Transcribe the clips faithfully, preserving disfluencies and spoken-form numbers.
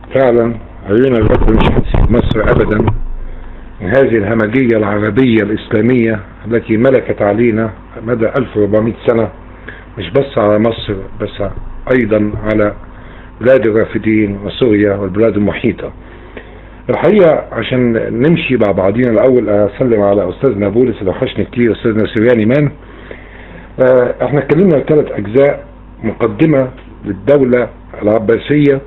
فعلا عيون الرب مش هتسيب مصر ابدا من هذه الهمجية العربية الاسلامية التي ملكت علينا مدى ألف وأربعمائة سنة، مش بس على مصر بس ايضا على بلاد الرافدين وسوريا والبلاد المحيطة. الحقيقة عشان نمشي مع بعضينا الاول اسلم على استاذنا بولس اللي وحشني كتير، استاذنا سريان ايمان. احنا اتكلمنا في ثلاث اجزاء: مقدمة للدولة العباسية،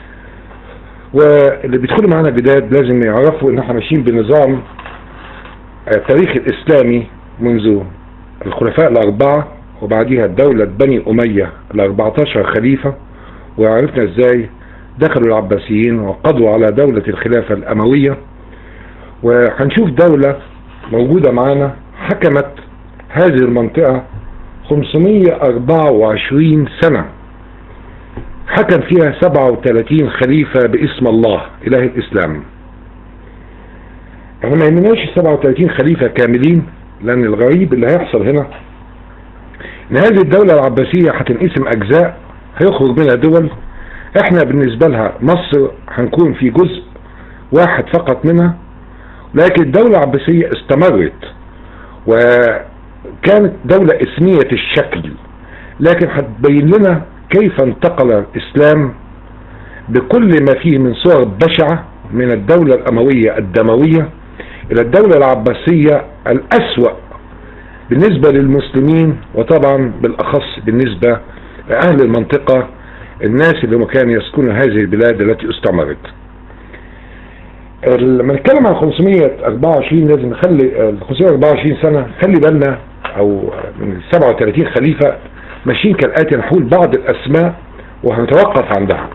واللي بيدخلوا معانا جداد لازم يعرفوا ان احنا ماشيين بنظام التاريخ الاسلامي منذ الخلفاء الاربعة وبعديها الدولة بني امية الاربعتاشر خليفة، وعرفنا ازاي دخلوا العباسيين وقضوا على دولة الخلافة الاموية. وهنشوف دولة موجودة معانا حكمت هذه المنطقة خمسمائة وأربعة وعشرين سنة، حكم فيها سبعة وثلاثين خليفة باسم الله إله الإسلام. احنا ما يهمناش ال سبعة وثلاثين خليفة كاملين، لأن الغريب اللي هيحصل هنا إن هذه الدولة العباسية هتنقسم أجزاء، هيخرج منها دول. احنا بالنسبة لها مصر هنكون في جزء واحد فقط منها، لكن الدولة العباسية استمرت وكانت دولة اسمية الشكل، لكن هتبين لنا كيف انتقل الإسلام بكل ما فيه من صور بشعة من الدولة الأموية الدموية إلى الدولة العباسية الأسوأ بالنسبة للمسلمين، وطبعا بالأخص بالنسبة لأهل المنطقة، الناس اللي كانوا يسكنون هذه البلاد التي استعمرت. لما نتكلم عن خمسمائة وأربعة وعشرين لازم نخلي خمسمائة وأربعة وعشرين سنة خلي بالنا، أو من سبعة وثلاثين خليفة ماشيين كالآتي. نحول بعض الأسماء وهنتوقف عندها.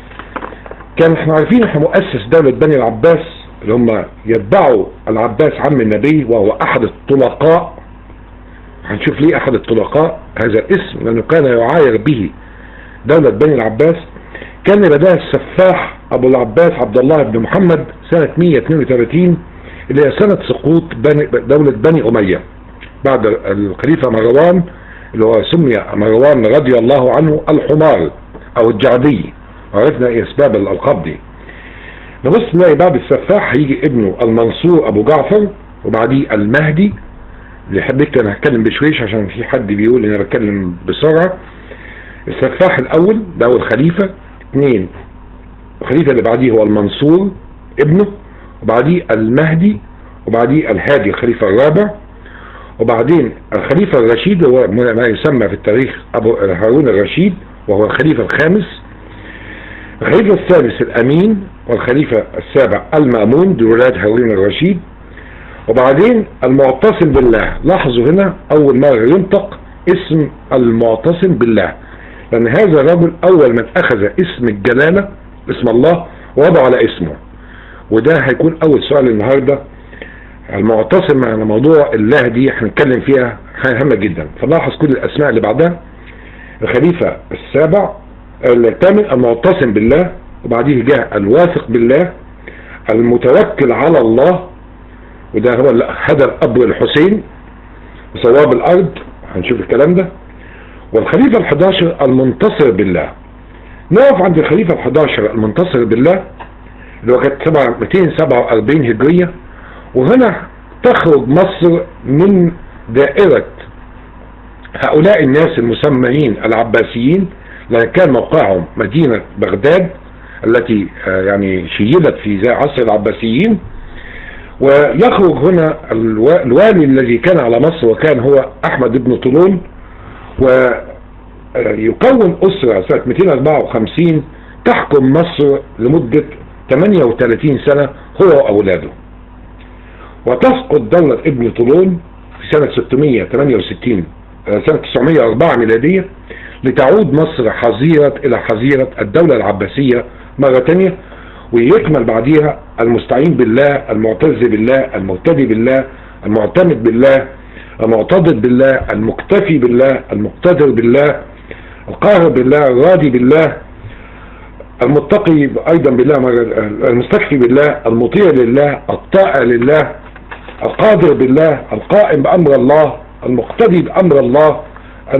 كان احنا عارفين احنا مؤسس دولة بني العباس اللي هم يتبعوا العباس عم النبي، وهو أحد الطلقاء. هنشوف ليه أحد الطلقاء هذا الاسم، لأنه كان يعاير به دولة بني العباس. كان بدأ السفاح أبو العباس عبد الله بن محمد سنة مائة واثنين وثلاثين، اللي هي سنة سقوط بني دولة بني أمية بعد الخليفة مروان، اللي هو سمي مروان رضي الله عنه الحمار أو الجعدي، عرفنا ايه اسباب الألقاب دي. نبص نلاقي بعد السفاح هيجي ابنه المنصور أبو جعفر، وبعديه المهدي اللي حبيت أنا هتكلم بشويش عشان في حد بيقول إن أنا بتكلم بسرعة. السفاح الأول ده هو الخليفة. اثنين الخليفة اللي بعديه هو المنصور ابنه، وبعديه المهدي، وبعديه الهادي الخليفة الرابع، وبعدين الخليفة الرشيد هو ما يسمى في التاريخ أبو هارون الرشيد وهو الخليفة الخامس. الخليفة الثالث الأمين، والخليفة السابع المأمون، دول ولاد هارون الرشيد. وبعدين المعتصم بالله. لاحظوا هنا أول مرة ينطق اسم المعتصم بالله، لأن هذا الرجل أول من أخذ اسم الجلالة اسم الله ووضع على اسمه. وده هيكون أول سؤال النهاردة. المعتصم على موضوع الله دي هنتكلم فيها هامة جدا، فلاحظ كل الأسماء اللي بعدها. الخليفة السابع الثامن المعتصم بالله، وبعديه جاء الواثق بالله، المتوكل على الله، وده هو هدى الأب الحسين وصواب الأرض، هنشوف الكلام ده. والخليفة الحداشر المنتصر بالله. نقف عند الخليفة الحداشر المنتصر بالله اللي هو كانت مئتين وسبعة وأربعين هجرية. وهنا تخرج مصر من دائرة هؤلاء الناس المسميين العباسيين، لأن كان موقعهم مدينة بغداد التي يعني شيدت في عصر العباسيين. ويخرج هنا الوالي الذي كان على مصر وكان هو أحمد بن طولون، ويكون أسرة سنة مئتين وأربعة وخمسين تحكم مصر لمدة ثمانية وثلاثين سنة هو وأولاده. وتسقط دولة ابن طولون في سنة ستمائة وثمانية وستين سنة تسعمائة وأربعة ميلادية، لتعود مصر حظيرة إلى حظيرة الدولة العباسية مرة تانية، ويكمل بعديها المستعين بالله، المعتز بالله، المهتدي بالله، المعتمد بالله، المعتضد بالله، المكتفي بالله، المقتدر بالله، القاهر بالله، الراضي بالله، المتقي أيضا بالله، المستكفي بالله، المطيع لله، الطائع لله، القادر بالله، القائم بأمر الله، المقتدي بأمر الله،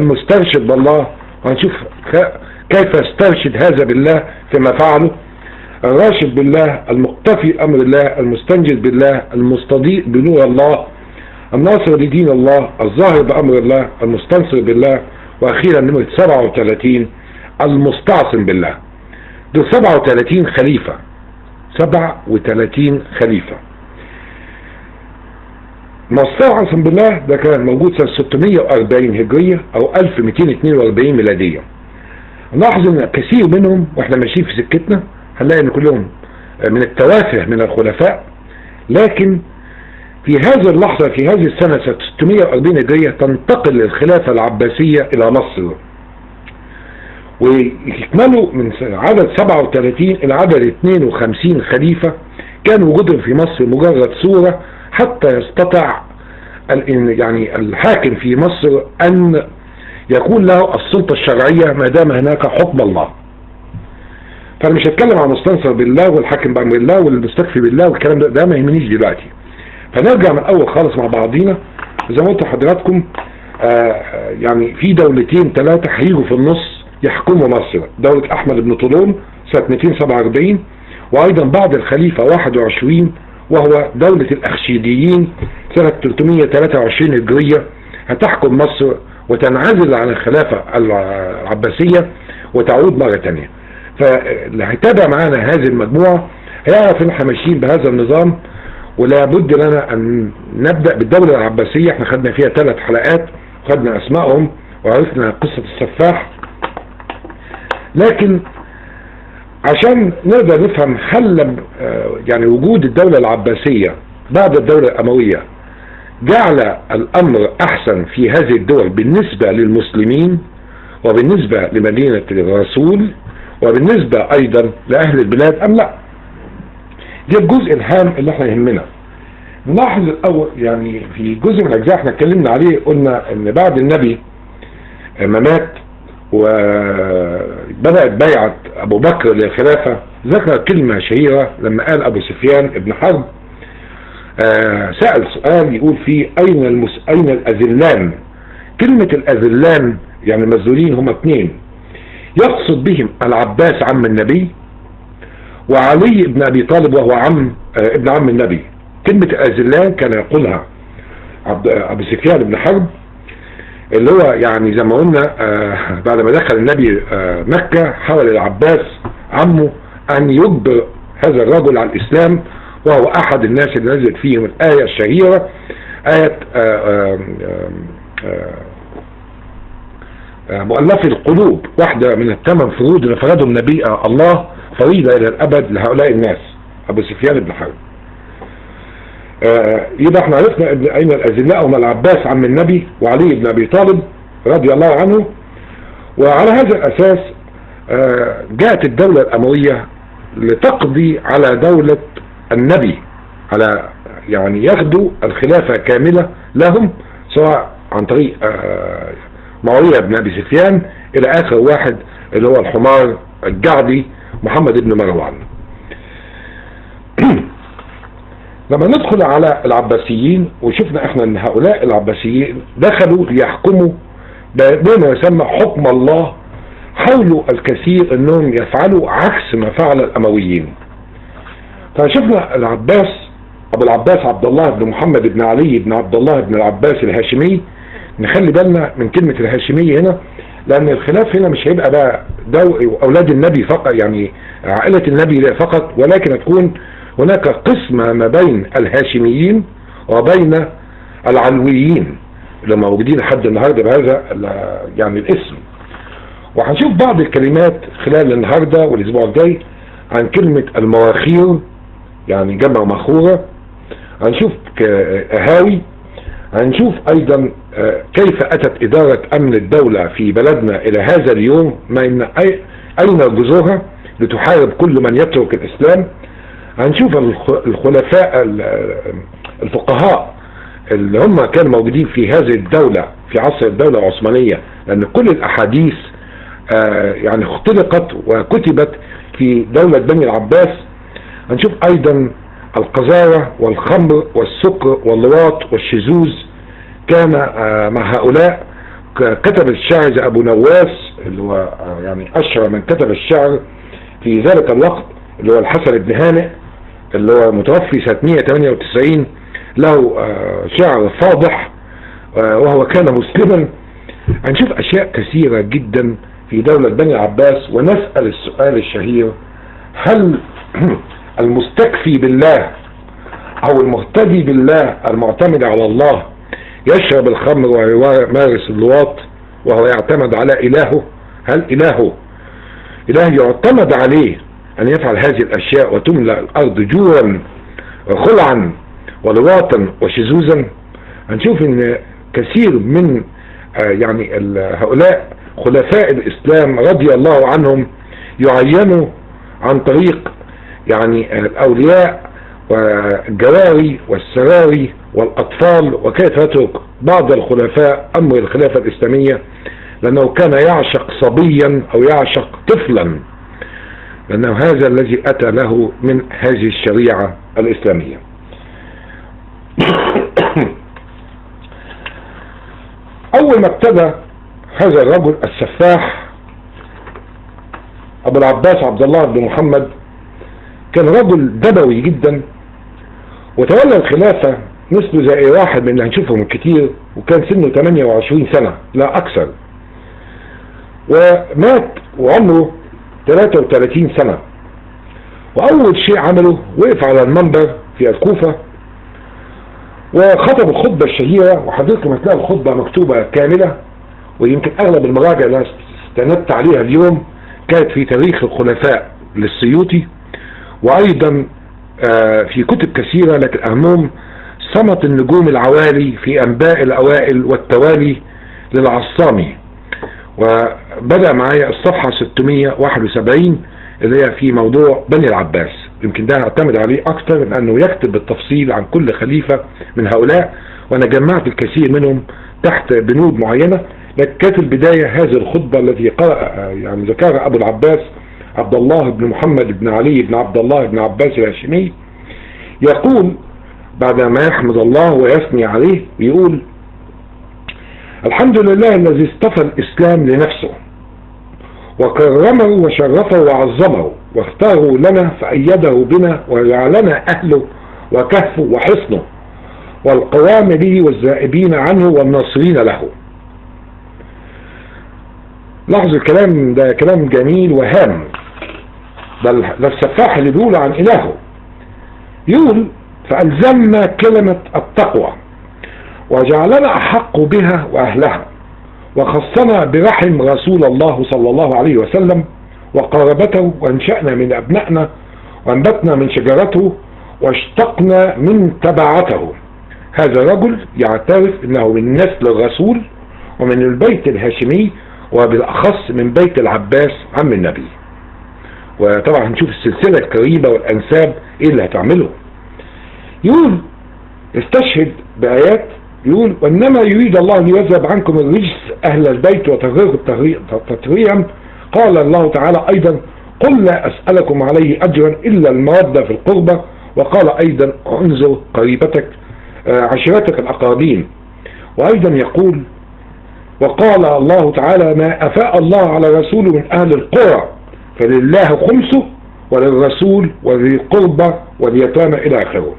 المسترشد بالله. وهنشوف كيف يسترشد هذا بالله فيما فعله. الراشد بالله، المقتفي أمر الله، المستنجد بالله، المستضيء بنور الله، الناصر لدين الله، الظاهر بأمر الله، المستنصر بالله، وأخيرا نمرة سبعة وثلاثين المستعصم بالله. دول سبعة وثلاثين خليفة، سبعة وثلاثين خليفة. المستعصم بالله ده كان موجود سنة ستمائة وأربعين هجرية أو ألف ومئتين واثنين وأربعين ميلادية. نلاحظ ان كثير منهم واحنا ماشيين في سكتنا هنلاقي ان كلهم من التوافه من الخلفاء، لكن في هذه اللحظة في هذه السنة سنة ستمائة وأربعين هجرية تنتقل الخلافة العباسية إلى مصر، ويكملوا من عدد سبعة وثلاثين إلى عدد اثنين وخمسين خليفة كان وجودهم في مصر مجرد صورة حتى يستطع يعني الحاكم في مصر أن يكون له السلطة الشرعية ما دام هناك حكم الله. فأنا مش هتكلم عن المستنصر بالله والحاكم بأمر الله والمستكفي بالله والكلام ده, ده ما يهمنيش دلوقتي. فنرجع من الأول خالص مع بعضينا. زي ما قلت لحضراتكم آه يعني في دولتين ثلاثة هيجوا في النص يحكموا مصر، دولة أحمد بن طولون سنة مئتين وسبعة وأربعين، وأيضا بعد الخليفة واحد وعشرين وهو دولة الأخشيديين سنة ثلاثمائة وثلاثة وعشرين هجرية هتحكم مصر وتنعزل عن الخلافة العباسية وتعود مرة تانية. فاللي هيتابع معانا هذه المجموعة هيعرف ان احنا ماشيين بهذا النظام، ولا بد لنا ان نبدأ بالدولة العباسية. احنا خدنا فيها ثلاث حلقات، خدنا اسمائهم وعرفنا قصة السفاح، لكن عشان نقدر نفهم هل يعني وجود الدولة العباسية بعد الدولة الأموية جعل الأمر أحسن في هذه الدول بالنسبة للمسلمين وبالنسبة لمدينة الرسول وبالنسبة أيضا لأهل البلاد أم لا. ده الجزء الهام اللي احنا يهمنا. نلاحظ الأول يعني في جزء من الأجزاء احنا اتكلمنا عليه، قلنا ان بعد النبي ما مات وبدأت بيعة أبو بكر للخلافة ذكر كلمة شهيرة لما قال أبو سفيان ابن حرب آه سأل سؤال يقول فيه أين المس... أين الأذلان. كلمة الأذلان يعني المذلولين هم اثنين، يقصد بهم العباس عم النبي وعلي ابن أبي طالب وهو عم آه ابن عم النبي. كلمة الأذلان كان يقولها عبد... أبو سفيان ابن حرب، اللي هو يعني زي ما قلنا آه بعد ما دخل النبي آه مكة حاول العباس عمه أن يجبر هذا الرجل على الإسلام، وهو أحد الناس اللي نزلت فيهم الآية الشهيرة آية آآ آآ آآ مؤلف القلوب، واحدة من الثمان فروض اللي فرضهم نبي الله فريضة إلى الأبد لهؤلاء الناس. أبو سفيان بن حرب. يبقى احنا عرفنا أين الأذلاء هم العباس عم النبي وعلي بن أبي طالب رضي الله عنه. وعلى هذا الأساس جاءت الدولة الأموية لتقضي على دولة النبي، على يعني ياخدوا الخلافة كاملة لهم، سواء عن طريق معاوية بن أبي سفيان إلى آخر واحد اللي هو الحمار الجعدي محمد بن مروان. لما ندخل على العباسيين وشفنا احنا ان هؤلاء العباسيين دخلوا ليحكموا بما يسمى حكم الله، حاولوا الكثير انهم يفعلوا عكس ما فعل الامويين. فشفنا العباس ابو العباس عبد الله بن محمد بن علي بن عبد الله بن العباس الهاشمي. نخلي بالنا من كلمة الهاشمي هنا، لان الخلاف هنا مش هيبقى بقى دو اولاد النبي فقط، يعني عائلة النبي فقط، ولكن هتكون هناك قسمة ما بين الهاشميين وبين العلويين اللي موجودين لحد النهارده بهذا يعني الاسم. وهنشوف بعض الكلمات خلال النهارده والاسبوع الجاي عن كلمة المواخير، يعني جمع مخورة. هنشوف اهاوي. هنشوف ايضا كيف اتت ادارة امن الدولة في بلدنا الى هذا اليوم، ما ان اين جذورها لتحارب كل من يترك الاسلام. هنشوف الخلفاء الفقهاء اللي هم كانوا موجودين في هذه الدولة في عصر الدولة العثمانية، لأن كل الأحاديث يعني اختلقت وكتبت في دولة بني العباس. هنشوف أيضا القذارة والخمر والسكر واللواط والشذوذ كان مع هؤلاء. كتب الشاعر زي أبو نواس اللي هو يعني أشهر من كتب الشعر في ذلك الوقت، اللي هو الحسن بن هانئ اللي هو متوفي سنة مئة وثمانية وتسعين، له شعر فاضح وهو كان مسلما. هنشوف أشياء كثيرة جدا في دولة بني العباس، ونسأل السؤال الشهير: هل المستكفي بالله أو المهتدي بالله المعتمد على الله يشرب الخمر ويمارس اللواط وهو يعتمد على إلهه؟ هل إلهه إله يعتمد عليه أن يفعل هذه الأشياء وتملأ الأرض جوعا وخلعا ولواطا وشذوذا؟ هنشوف أن كثير من يعني هؤلاء خلفاء الإسلام رضي الله عنهم يعينوا عن طريق يعني الأولياء والجواري والسراري والأطفال، وكيف يترك بعض الخلفاء أمر الخلافة الإسلامية لأنه كان يعشق صبيا أو يعشق طفلا، لأنه هذا الذي أتى له من هذه الشريعة الإسلامية. أول ما ابتدى هذا الرجل السفاح أبو العباس عبد الله بن محمد كان رجل دموي جدا، وتولى الخلافة مثله زي واحد من اللي هنشوفهم كتير، وكان سنه ثمانية وعشرين سنة لا أكثر، ومات وعمره ثلاثة وثلاثين سنة. وأول شيء عمله وقف على المنبر في الكوفة وخطب الخطبة الشهيرة، وحضرتكم هتلاقي الخطبة مكتوبة كاملة، ويمكن أغلب المراجع اللي استندت عليها اليوم كانت في تاريخ الخلفاء للسيوطي، وأيضا في كتب كثيرة، لكن أهمهم صمت النجوم العوالي في أنباء الأوائل والتوالي للعصامي. وبدأ معايا الصفحة ستمئة وواحد وسبعين اللي هي في موضوع بني العباس، يمكن ده اعتمد عليه أكتر لأنه يكتب بالتفصيل عن كل خليفة من هؤلاء، وأنا جمعت الكثير منهم تحت بنود معينة. لكن كانت البداية هذه الخطبة التي قرأ يعني ذكرها أبو العباس عبد الله بن محمد بن علي بن عبد الله بن عباس الهاشمي، يقول بعد ما يحمد الله ويثني عليه، يقول: الحمد لله الذي اصطفى الإسلام لنفسه وكرمه وشرفه وعظمه واختاره لنا فأيده بنا وجعلنا أهله وكهفه وحصنه والقوام به والزائبين عنه والناصرين له. لاحظوا الكلام ده، كلام جميل وهام. ده السفاح اللي بيقول عن إلهه، يقول: فألزمنا كلمة التقوى وجعلنا أحق بها وأهلها، وخصنا برحم رسول الله صلى الله عليه وسلم وقرابته، وانشأنا من أبنائنا وانبتنا من شجرته واشتقنا من تبعته. هذا الرجل يعترف أنه من نسل الرسول ومن البيت الهاشمي، وبالأخص من بيت العباس عم النبي. وطبعا هنشوف السلسلة الكريمة والأنساب إيه اللي هتعمله. يقول استشهد بآيات، يقول: وإنما يريد الله ليذهب عنكم الرجس أهل البيت وتطهيركم تطهيرا. قال الله تعالى أيضا: قل لا أسألكم عليه أجرا إلا المودة في القربى. وقال أيضا: انظر قريبتك عشيرتك الأقربين. وأيضا يقول: وقال الله تعالى: ما أفاء الله على رسوله من أهل القرى فلله خمسه وللرسول وذي القربى واليتامى إلى آخره.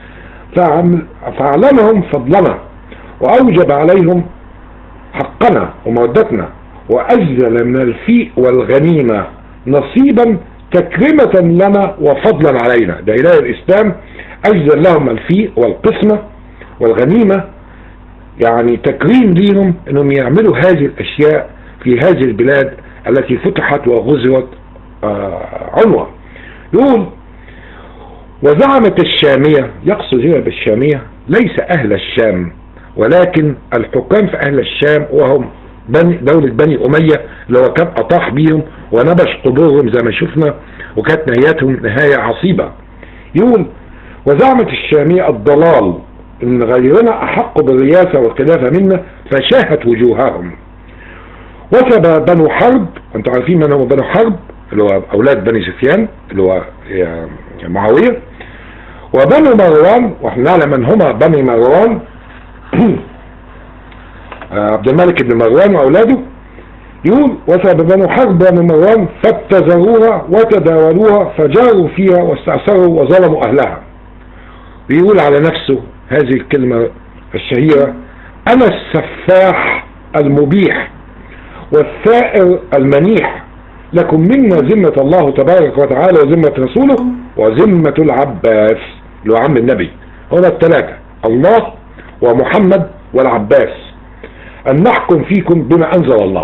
فأعلمهم فضلنا وأوجب عليهم حقنا ومودتنا، وأجزل من الفيء والغنيمة نصيبا تكرمة لنا وفضلا علينا. ده إله الإسلام أجزل لهم الفيء والقسمة والغنيمة، يعني تكريم ليهم أنهم يعملوا هذه الأشياء في هذه البلاد التي فتحت وغزوت عنوة. يقول: وزعمت الشامية، يقصد هنا بالشامية ليس أهل الشام ولكن الحكام في أهل الشام، وهم بني دولة بني أمية اللي هو كان أطاح بيهم ونبش قبورهم زي ما شفنا، وكانت نهايتهم نهاية عصيبة. يقول: وزعمت الشامية الضلال إن غيرنا أحق بالرياسة والخلافة منا فشاهت وجوههم. وثب بنو حرب، وانتم عارفين من هم بنو حرب اللي هو أولاد بني سفيان اللي هو معاوية، وبنو مروان، واحنا نعلم من هما بني مروان عبد الملك بن مروان وأولاده. يقول وثب بنو حرب من مروان فابتزروها وتداولوها فجاروا فيها واستعسروا وظلموا أهلها. بيقول على نفسه هذه الكلمة الشهيرة: أنا السفاح المبيح والثائر المنيح، لكم منا ذمة الله تبارك وتعالى وذمة رسوله وذمة العباس، اللي هو عم النبي. هنا الثلاثة: الله ومحمد والعباس، أن نحكم فيكم بما أنزل الله.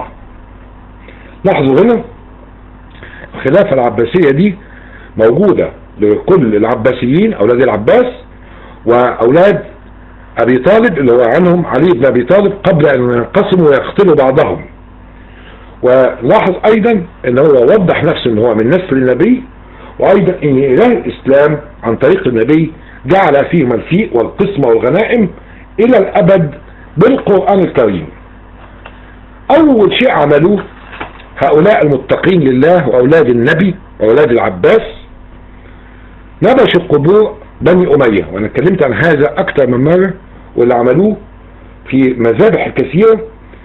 لاحظوا هنا الخلافة العباسية دي موجودة لكل العباسيين أولاد العباس وأولاد أبي طالب اللي هو عنهم علي بن أبي طالب قبل أن ينقسموا ويقتلوا بعضهم. ولاحظ أيضا أنه هو وضح نفسه أنه هو من نسل النبي، وأيضا أن إله الإسلام عن طريق النبي جعل فيهم الفيء والقسمة والغنائم إلى الأبد بالقرآن الكريم. أول شيء عملوه هؤلاء المتقين لله وأولاد النبي وأولاد العباس نبشوا قبور بني أمية، وأنا اتكلمت عن هذا أكثر من مرة، واللي عملوه في مذابح كثيرة.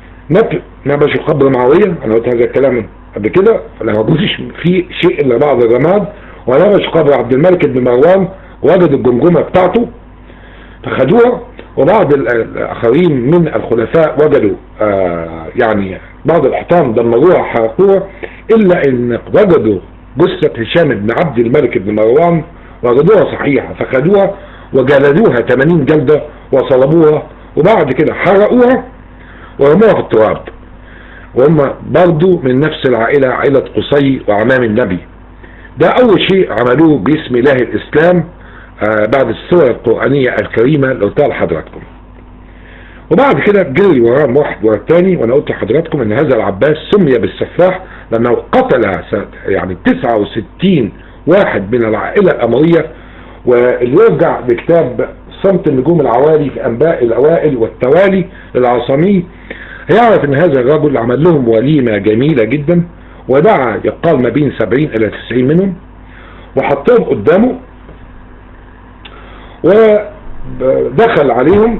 نبشوا قبر معاوية، أنا قلت هذا الكلام قبل كده، فلا موجودش فيه شيء إلا بعض الرماد. ونبشوا قبر عبد الملك بن مروان وجدوا الجمجمة بتاعته فخدوها، وبعض الآخرين من الخلفاء وجدوا آه يعني بعض الحطام دمروها حرقوها، إلا إن وجدوا جثة هشام بن عبد الملك بن مروان وجدوها صحيحة فخدوها وجلدوها ثمانين جلدة وصلبوها، وبعد كده حرقوها ورموها في التراب. وهم برضو من نفس العائلة، عائلة قصي وعمام النبي. ده أول شيء عملوه باسم إله الإسلام آه بعد السورة القرآنية الكريمة اللي قلتها لحضراتكم. وبعد كده جري وراهم واحد ورا الثاني، وانا قلت لحضراتكم ان هذا العباس سمي بالسفاح لانه قتل يعني تسعة وستين واحد من العائلة الأموية. واللي يرجع بكتاب صمت النجوم العوالي في أنباء الأوائل والتوالي للعصامي هيعرف ان هذا الرجل عمل لهم وليمة جميلة جدا، ودعا يقال ما بين سبعين الى تسعين منهم وحطهم قدامه ودخل عليهم.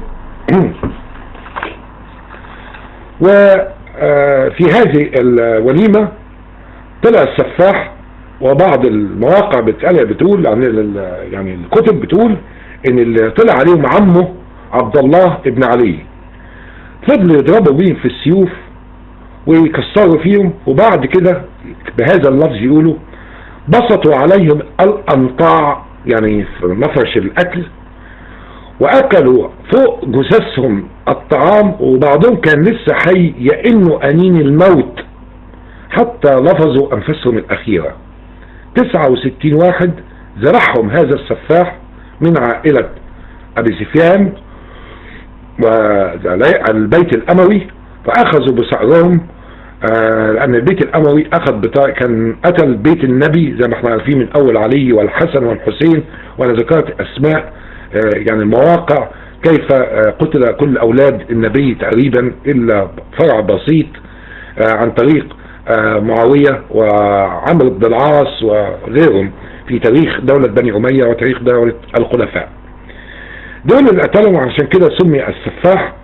وفي هذه الوليمة طلع السفاح، وبعض المواقع بتقال بتقول يعني الكتب بتقول ان اللي طلع عليهم عمه عبد الله ابن علي. فضلوا يضربوا بيهم في السيوف ويكسروا فيهم، وبعد كده بهذا اللفظ يقولوا بسطوا عليهم الأنطاع يعني في مفرش الأكل، وأكلوا فوق جثثهم الطعام، وبعضهم كان لسه حي يئنوا أنين الموت حتى لفظوا أنفسهم الأخيرة. تسعة وستين واحد ذبحهم هذا السفاح من عائلة أبي سفيان والبيت الأموي، فأخذوا بصعرهم آه لأن البيت الأموي أخذ بتاع كان قتل بيت النبي زي ما احنا عارفين من أول علي والحسن والحسين، وأنا ذكرت أسماء آه يعني المواقع كيف آه قتل كل أولاد النبي تقريبا إلا فرع بسيط آه عن طريق آه معاوية وعمرو بن العاص وغيرهم في تاريخ دولة بني أمية وتاريخ دولة الخلفاء. دول اللي قتلهم، عشان كده سمي السفاح.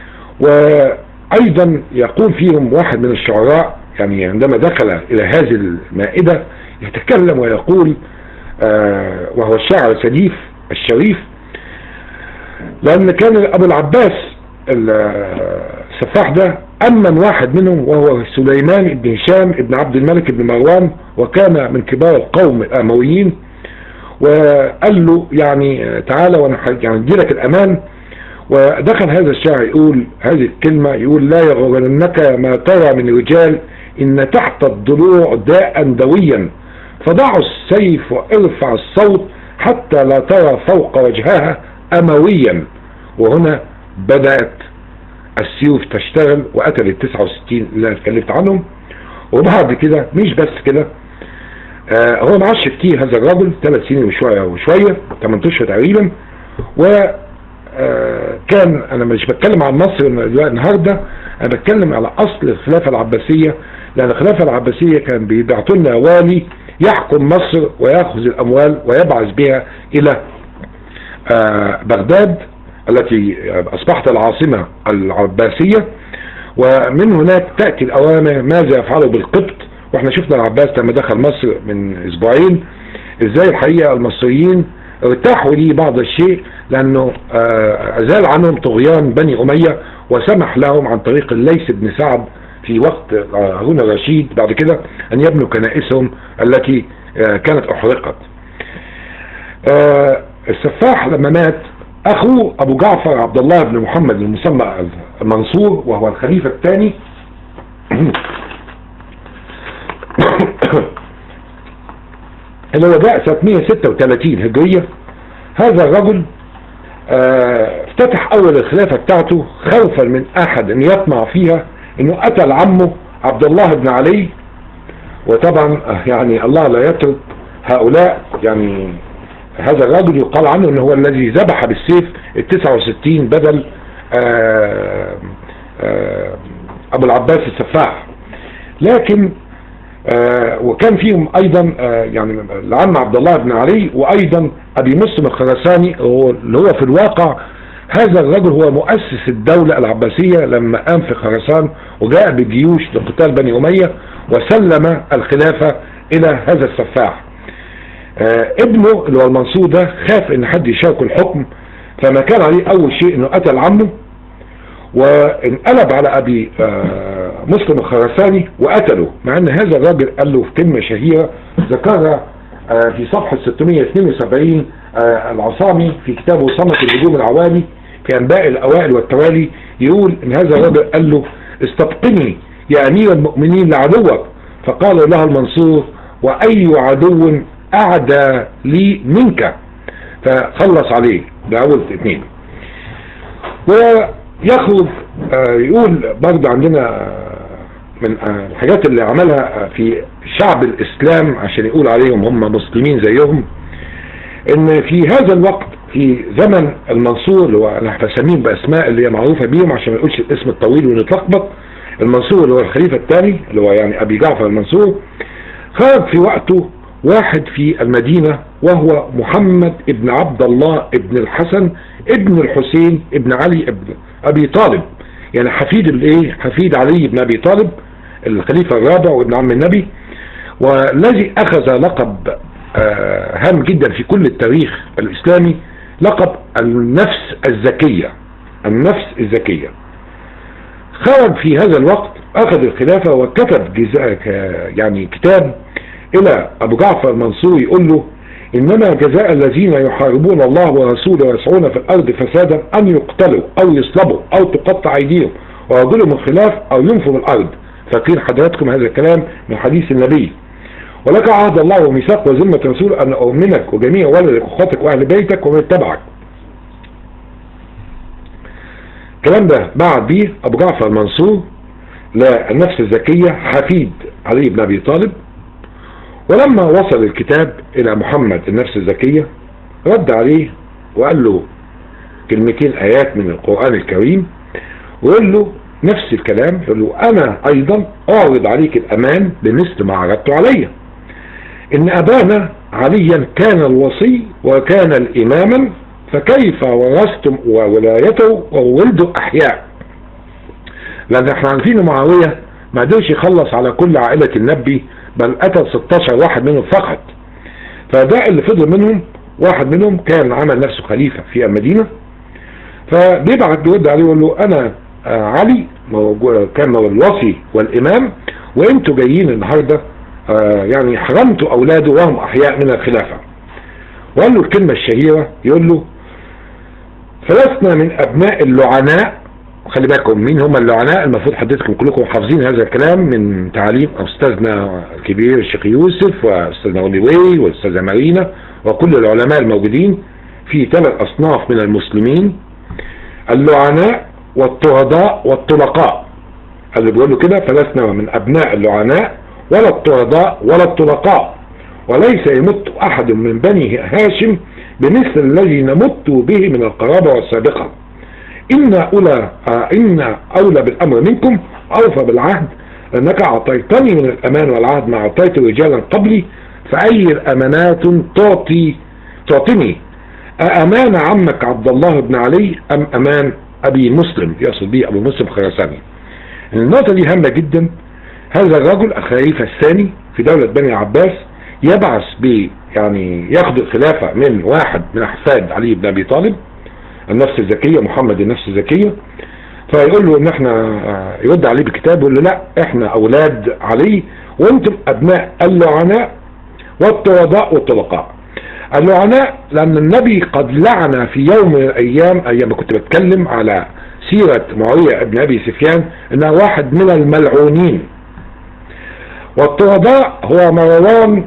وأيضا يقول فيهم واحد من الشعراء يعني عندما دخل إلى هذه المائدة يتكلم ويقول آه وهو الشاعر سديف الشريف، لأن كان أبو العباس السفاح ده أمن واحد منهم وهو سليمان بن هشام بن عبد الملك بن مروان، وكان من كبار القوم الأمويين، وقال له يعني تعالى وانا يعني ادي لك الامان. ودخل هذا الشاعر يقول هذه الكلمة، يقول لا يغرنك ما ترى من رجال ان تحت الضلوع داء دويا، فضعوا السيف وارفع الصوت حتى لا ترى فوق وجهها امويا. وهنا بدأت السيوف تشتغل وقتل التسعة وستين اللي انا اتكلمت عنهم. وبعد كده مش بس كده، آه هو معاش كتير هذا الرجل، ثلاث سنين وشوية وشوية ثمانية اشهر تقريبا. وكان آه انا مش بتكلم عن مصر النهاردة، انا بتكلم على اصل الخلافة العباسية، لان الخلافة العباسية كان بيبعتوا لنا والي يحكم مصر ويأخذ الاموال ويبعث بها الى آه بغداد التي اصبحت العاصمة العباسية. ومن هناك تأتي الأوامر ماذا يفعلوا بالقبط. واحنا شفنا العباس لما دخل مصر من اسبوعين ازاي الحقيقة المصريين ارتاحوا ليه بعض الشيء، لانه ازال عنهم طغيان بني امية وسمح لهم عن طريق الليث بن سعد في وقت هارون الرشيد بعد كده ان يبنوا كنائسهم التي كانت احرقت. السفاح لما مات اخوه ابو جعفر عبد الله بن محمد المسمى المنصور وهو الخليفة الثاني اللي هو جاء سنة مئة وستة وثلاثين هجرية. هذا الرجل اه افتتح اول الخلافة بتاعته خوفا من احد ان يطمع فيها، انه قتل عمه عبد الله بن علي. وطبعا يعني الله لا يترك هؤلاء، يعني هذا الرجل يقال عنه انه هو الذي ذبح بالسيف التسعة وستين بدل اه اه ابو العباس السفاح. لكن آه وكان فيهم ايضا آه يعني العم عبد الله بن علي وايضا ابي مسلم الخراساني اللي هو في الواقع هذا الرجل هو مؤسس الدولة العباسية لما قام في خراسان وجاء بالجيوش لقتال بني امية وسلم الخلافة الى هذا السفاح. آه ابنه اللي هو المنصور ده خاف ان حد يشاركه الحكم، فما كان عليه اول شيء انه قتل عمه وانقلب على ابي آه مسلم الخراساني وقتله، مع ان هذا الراجل قال له في كلمة شهيرة ذكرها آه في صفحة ستمئة واثنين وسبعين آه العصامي في كتابه صمت الهجوم العوالي في انباء الاوائل والتوالي، يقول ان هذا الراجل قال له استبقني يا امير المؤمنين لعدوك، فقال له المنصور واي عدو اعدى لي منك، فخلص عليه. ده اول اثنين. ويخرج آه يقول برضه عندنا من الحاجات اللي عملها في شعب الاسلام عشان يقول عليهم هم مسلمين زيهم، ان في هذا الوقت في زمن المنصور اللي هو انا هسميهم باسماء اللي هي معروفه بيهم عشان ما نقولش الاسم الطويل ونتلخبط، المنصور اللي هو الخليفه الثاني اللي هو يعني ابي جعفر المنصور، خرج في وقته واحد في المدينه وهو محمد ابن عبد الله ابن الحسن ابن الحسين ابن علي ابن ابي طالب، يعني حفيد الايه حفيد علي بن ابي طالب الخليفة الرابع وابن عم النبي، والذي اخذ لقب آه هام جدا في كل التاريخ الاسلامي، لقب النفس الزكية. النفس الزكية خرج في هذا الوقت، اخذ الخلافة وكتب جزاء يعني كتاب الى ابو جعفر المنصور يقول له انما جزاء الذين يحاربون الله ورسوله ويسعون في الارض فسادا ان يقتلوا او يصلبوا او تقطع ايديهم وارجلهم من خلاف او ينفوا من الارض. فاكرين حضراتكم هذا الكلام من حديث النبي، ولك عهد الله وميثاق وذمة رسول ان اؤمنك وجميع ولدك واخواتك واهل بيتك ومن اتبعك. الكلام ده بعد بيه ابو جعفر المنصور للنفس الزكية حفيد علي بن ابي طالب. ولما وصل الكتاب الى محمد النفس الزكية رد عليه وقال له كلمتين ايات من القرآن الكريم، وقال له نفس الكلام، يقول له انا ايضا اعرض عليك الامان بمثل ما عرضت علي، ان ابانا عليا كان الوصي وكان الاماما فكيف ورثتم وولايته وولده احياء. لان احنا عارفين معاوية ما قدرش يخلص على كل عائلة النبي، بل قتل ستاشر واحد منهم فقط، فده اللي فضل منهم واحد منهم كان عمل نفسه خليفة في المدينة، فبيبعت بيرد عليه ويقول له انا علي كان الوصي والامام وانتوا جايين النهارده يعني حرمتوا اولاده وهم احياء من الخلافة. وقال له الكلمة الشهيرة يقول له فلسنا من ابناء اللعناء. خلي بالكم مين هم اللعناء، المفروض حضرتكم كلكم حافظين هذا الكلام من تعليم استاذنا الكبير الشيخ يوسف واستاذنا غليوي واستاذة مارينا وكل العلماء الموجودين في ثلاث اصناف من المسلمين: اللعناء والطرداء والطلقاء. اللي بيقولوا كده فلسنا من ابناء اللعناء ولا الطرداء ولا الطلقاء، وليس يمت احد من بني هاشم بمثل الذي نمت به من القرابة والسابقة. إن أولى آه إن أولى بالأمر منكم أوفى بالعهد، لأنك أعطيتني من الأمان والعهد ما أعطيت رجالا قبلي، فأي الأمانات تعطي تعطني، أأمان عمك عبد الله بن علي أم أمان أبي مسلم؟ يقصد به أبو مسلم خراساني. النقطة دي هامة جدا. هذا الرجل الخليفة الثاني في دولة بني العباس يبعث ب يعني ياخد الخلافة من واحد من أحفاد علي بن أبي طالب النفس الزكية، محمد النفس الزكية، فيقول له ان احنا يرد عليه بالكتاب يقول له لا احنا اولاد علي وانتم ابناء اللعناء والطرداء والطلقاء. اللعناء لان النبي قد لعن في يوم من الايام، ايام كنت بتكلم على سيرة معاوية ابن ابي سفيان، انه واحد من الملعونين. والطرداء هو مروان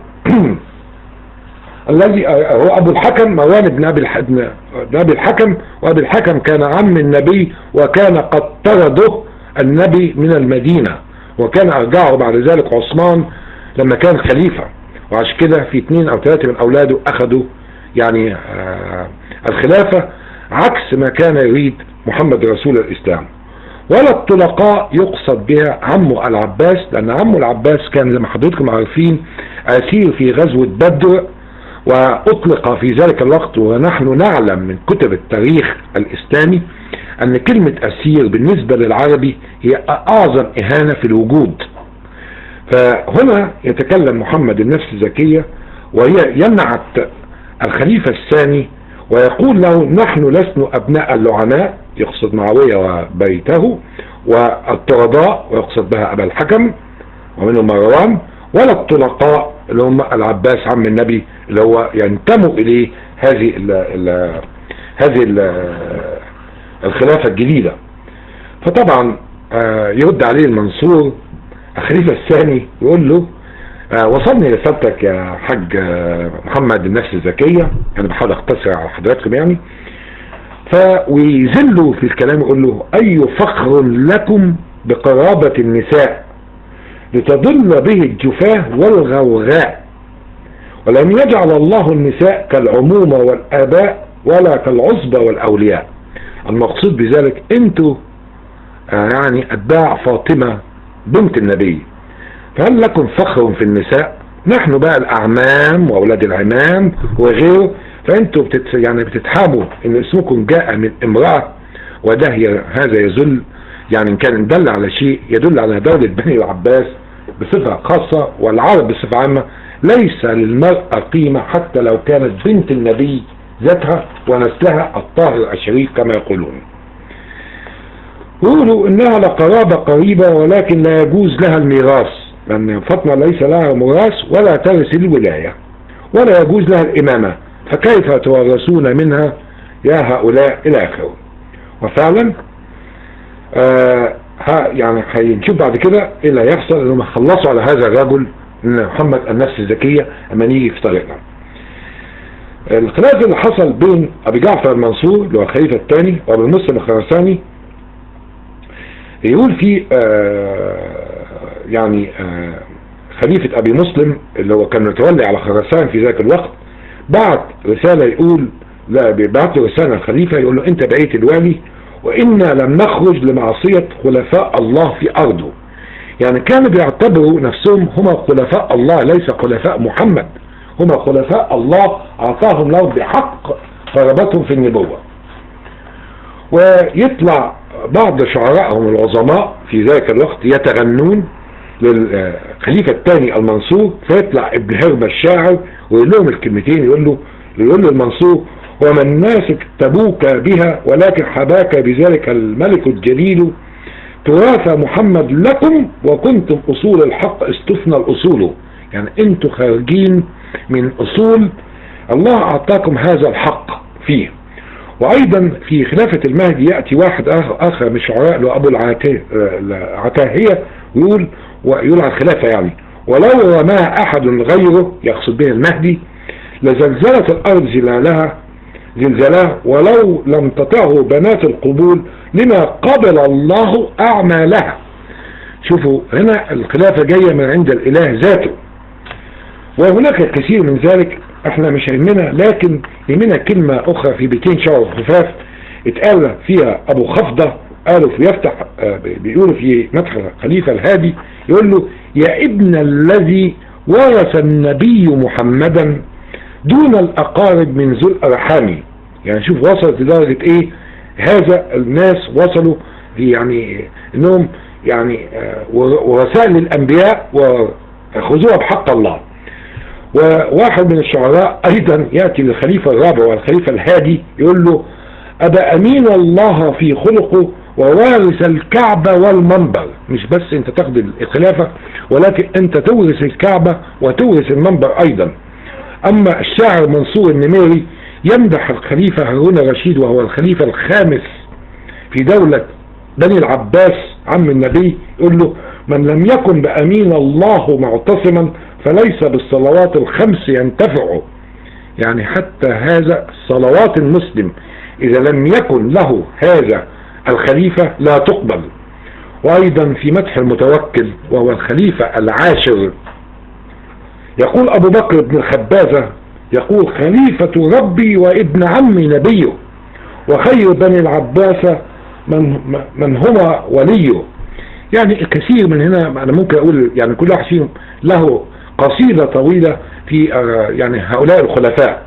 الذي هو ابو الحكم، مروان بن ابي ابي الحكم، وابي الحكم كان عم النبي وكان قد طرده النبي من المدينة، وكان ارجعه بعد ذلك عثمان لما كان خليفة، وعشان كده في اثنين او ثلاثة من اولاده اخذوا يعني آه الخلافة عكس ما كان يريد محمد رسول الاسلام. ولا الطلقاء يقصد بها عمه العباس، لان عمه العباس كان زي ما حضرتكم عارفين اسير في غزوة بدر، واطلق في ذلك الوقت. ونحن نعلم من كتب التاريخ الاسلامي ان كلمة اسير بالنسبة للعربي هي اعظم اهانة في الوجود. فهنا يتكلم محمد النفس الزكية وهي ينعت الخليفة الثاني ويقول له نحن لسنا ابناء اللعناء، يقصد معاوية وبيته، والطرداء ويقصد بها ابا الحكم ومنهم مروان، ولا الطلقاء اللي هم العباس عم النبي اللي هو ينتموا اليه هذه ال ال هذه ال الخلافة الجديدة. فطبعا يرد عليه المنصور الخليفة الثاني يقول له وصلني رسالتك يا حاج محمد النفس الزكية، انا بحاول اختصر على حضراتكم يعني. فويزله في الكلام يقول له اي فخر لكم بقرابة النساء لتضل به الجفاه والغوغاء، ولم يجعل الله النساء كالعمومة والآباء ولا كالعصبة والأولياء. المقصود بذلك انتوا يعني اتباع فاطمة بنت النبي، فهل لكم فخر في النساء؟ نحن بقى الأعمام وأولاد العمام وغيره، فانتوا بتت يعني بتتحاموا ان اسمكم جاء من امرأة، وده هذا يدل يعني ان كان دل على شيء يدل على دولة بني العباس بصفة خاصة والعرب بصفة عامة ليس للمرأة قيمة حتى لو كانت بنت النبي ذاتها ونسلها الطاهر الشريف كما يقولون. يقولوا انها لقرابة قريبة ولكن لا يجوز لها الميراث، لان فاطمة ليس لها ميراث ولا ترث الولاية ولا يجوز لها الامامة، فكيف تورثون منها يا هؤلاء الى اخره. وفعلا آه ها يعني هنشوف بعد كده ايه اللي هيحصل انهم خلصوا على هذا الرجل من محمد النفس الزكية اما نيجي في طريقنا. الخلاف اللي حصل بين ابي جعفر المنصور اللي هو الخليفة الثاني وابو مسلم الخراساني يقول في آه يعني آه خليفة ابي مسلم اللي هو كان متولي على خراسان في ذاك الوقت بعت رسالة يقول لا بعت له رسالة الخليفة يقول له انت بقيت الوالي وإنا لم نخرج لمعصية خلفاء الله في أرضه. يعني كانوا بيعتبروا نفسهم هم خلفاء الله ليس خلفاء محمد، هم خلفاء الله أعطاهم له بحق فربتهم في النبوة. ويطلع بعض شعرائهم العظماء في ذلك الوقت يتغنون للخليفة الثاني المنصور، فيطلع ابن هرمة الشاعر ويقول لهم الكلمتين، يقول له يقول له المنصور وما الناس اكتبوك بها ولكن حباك بذلك الملك الجليل، تراث محمد لكم وكنتم أصول الحق استثنى الأصول. يعني انتوا خارجين من أصول الله أعطاكم هذا الحق فيه. وأيضا في خلافة المهدي يأتي واحد آخر, آخر من شعراء له أبو العتاهية ويقول ويقول على الخلافة يعني ولو رماها أحد غيره يقصد به المهدي لزلزلت الأرض زلالها زلزلاه ولو لم تطعه بنات القبول لما قبل الله أعمالها. شوفوا هنا الخلافة جاية من عند الإله ذاته، وهناك الكثير من ذلك احنا مش علمنا، لكن يهمنا كلمة أخرى في بيتين شعر الخفاف اتقال فيها أبو خفضة قالوا في يفتح بيقولوا في مدح الخليفة الهادي يقول له يا ابن الذي ورث النبي محمدا دون الأقارب من ذو الأرحام. يعني شوف وصلت لدرجة ايه هذا الناس وصلوا في يعني انهم يعني ورسائل الأنبياء وخذوها بحق الله. وواحد من الشعراء أيضا يأتي للخليفة الرابع والخليفة الهادي يقول له: أبا أمين الله في خلقه ووارث الكعبة والمنبر. مش بس أنت تاخد الخلافة، ولكن أنت تورث الكعبة وتورث المنبر أيضا. أما الشاعر منصور النميري يمدح الخليفة هارون الرشيد وهو الخليفة الخامس في دولة بني العباس عم النبي، يقول له: من لم يكن بأمين الله معتصما فليس بالصلوات الخمس ينتفع. يعني حتى هذا صلوات المسلم إذا لم يكن له هذا الخليفة لا تقبل. وأيضا في مدح المتوكل وهو الخليفة العاشر يقول أبو بكر بن الخبازة يقول: خليفة ربي وابن عمي نبيه، وخير بني العباس من, من هو وليه. يعني الكثير من هنا أنا ممكن أقول يعني كل واحد فيهم له قصيدة طويلة في يعني هؤلاء الخلفاء.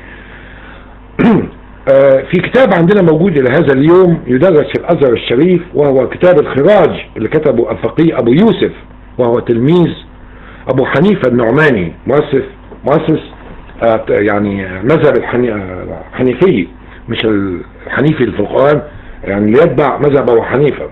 في كتاب عندنا موجود إلى هذا اليوم يدرس في الأزهر الشريف، وهو كتاب الخراج اللي كتبه الفقيه أبو يوسف، وهو تلميذ أبو حنيفة النعماني، مؤسس مؤسس يعني مذهب الحنيفي، مش الحنيفي اللي في القرآن، يعني اللي يتبع مذهب أبو حنيفة.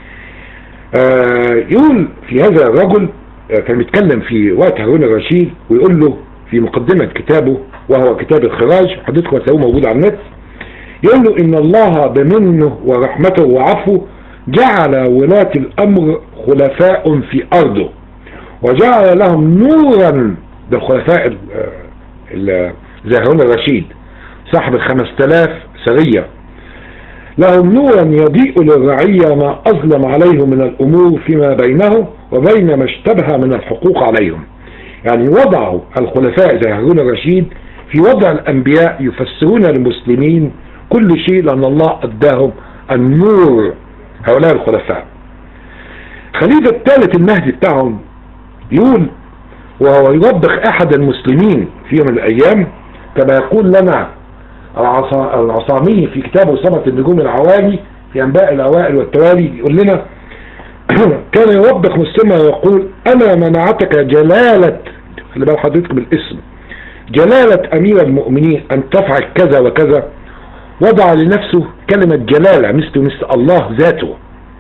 يقول في هذا الرجل كان بيتكلم في وقت هارون الرشيد، ويقول له في مقدمة كتابه وهو كتاب الخراج، حضرتكم هتلاقوه موجود على النت، يقول له: إن الله بمنه ورحمته وعفوه جعل ولاة الأمر خلفاء في أرضه، وجعل لهم نورا. ده الخلفاء زي هارون الرشيد صاحب الخمس تلاف سرية، لهم نورا يضيء للرعية ما أظلم عليهم من الأمور فيما بينه وبين ما اشتبه من الحقوق عليهم. يعني وضعوا الخلفاء زي هارون الرشيد في وضع الأنبياء، يفسرون للمسلمين كل شيء لأن الله أداهم النور. هؤلاء الخلفاء. خليفة الثالث المهدي بتاعهم يقول وهو يوبخ أحد المسلمين في يوم من الأيام، كما يقول لنا العصامي في كتابه سبعة النجوم العوالي في أنباء الأوائل والتوالي، يقول لنا: كان يوبخ مسلما ويقول: أنا منعتك جلالة، خلي بال حضرتك بالاسم، جلالة أمير المؤمنين أن تفعل كذا وكذا. وضع لنفسه كلمة جلالة مثل مثل الله ذاته.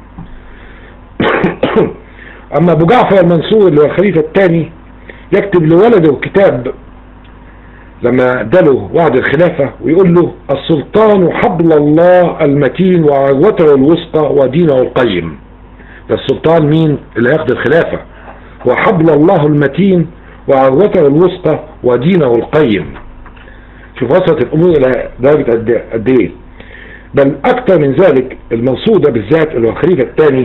أما أبو جعفر المنصور اللي هو الخليفة الثاني يكتب لولده كتاب لما اداله وعد الخلافة، ويقول له: السلطان حبل الله المتين وعروته الوسطى ودينه القيم. ده السلطان مين اللي هياخد الخلافة؟ وحبل الله المتين وعروته الوسطى ودينه القيم. شوف وصلت الامور الى درجة قد ايه. بل اكتر من ذلك المنصور ده بالذات اللي هو الخليفة الثاني،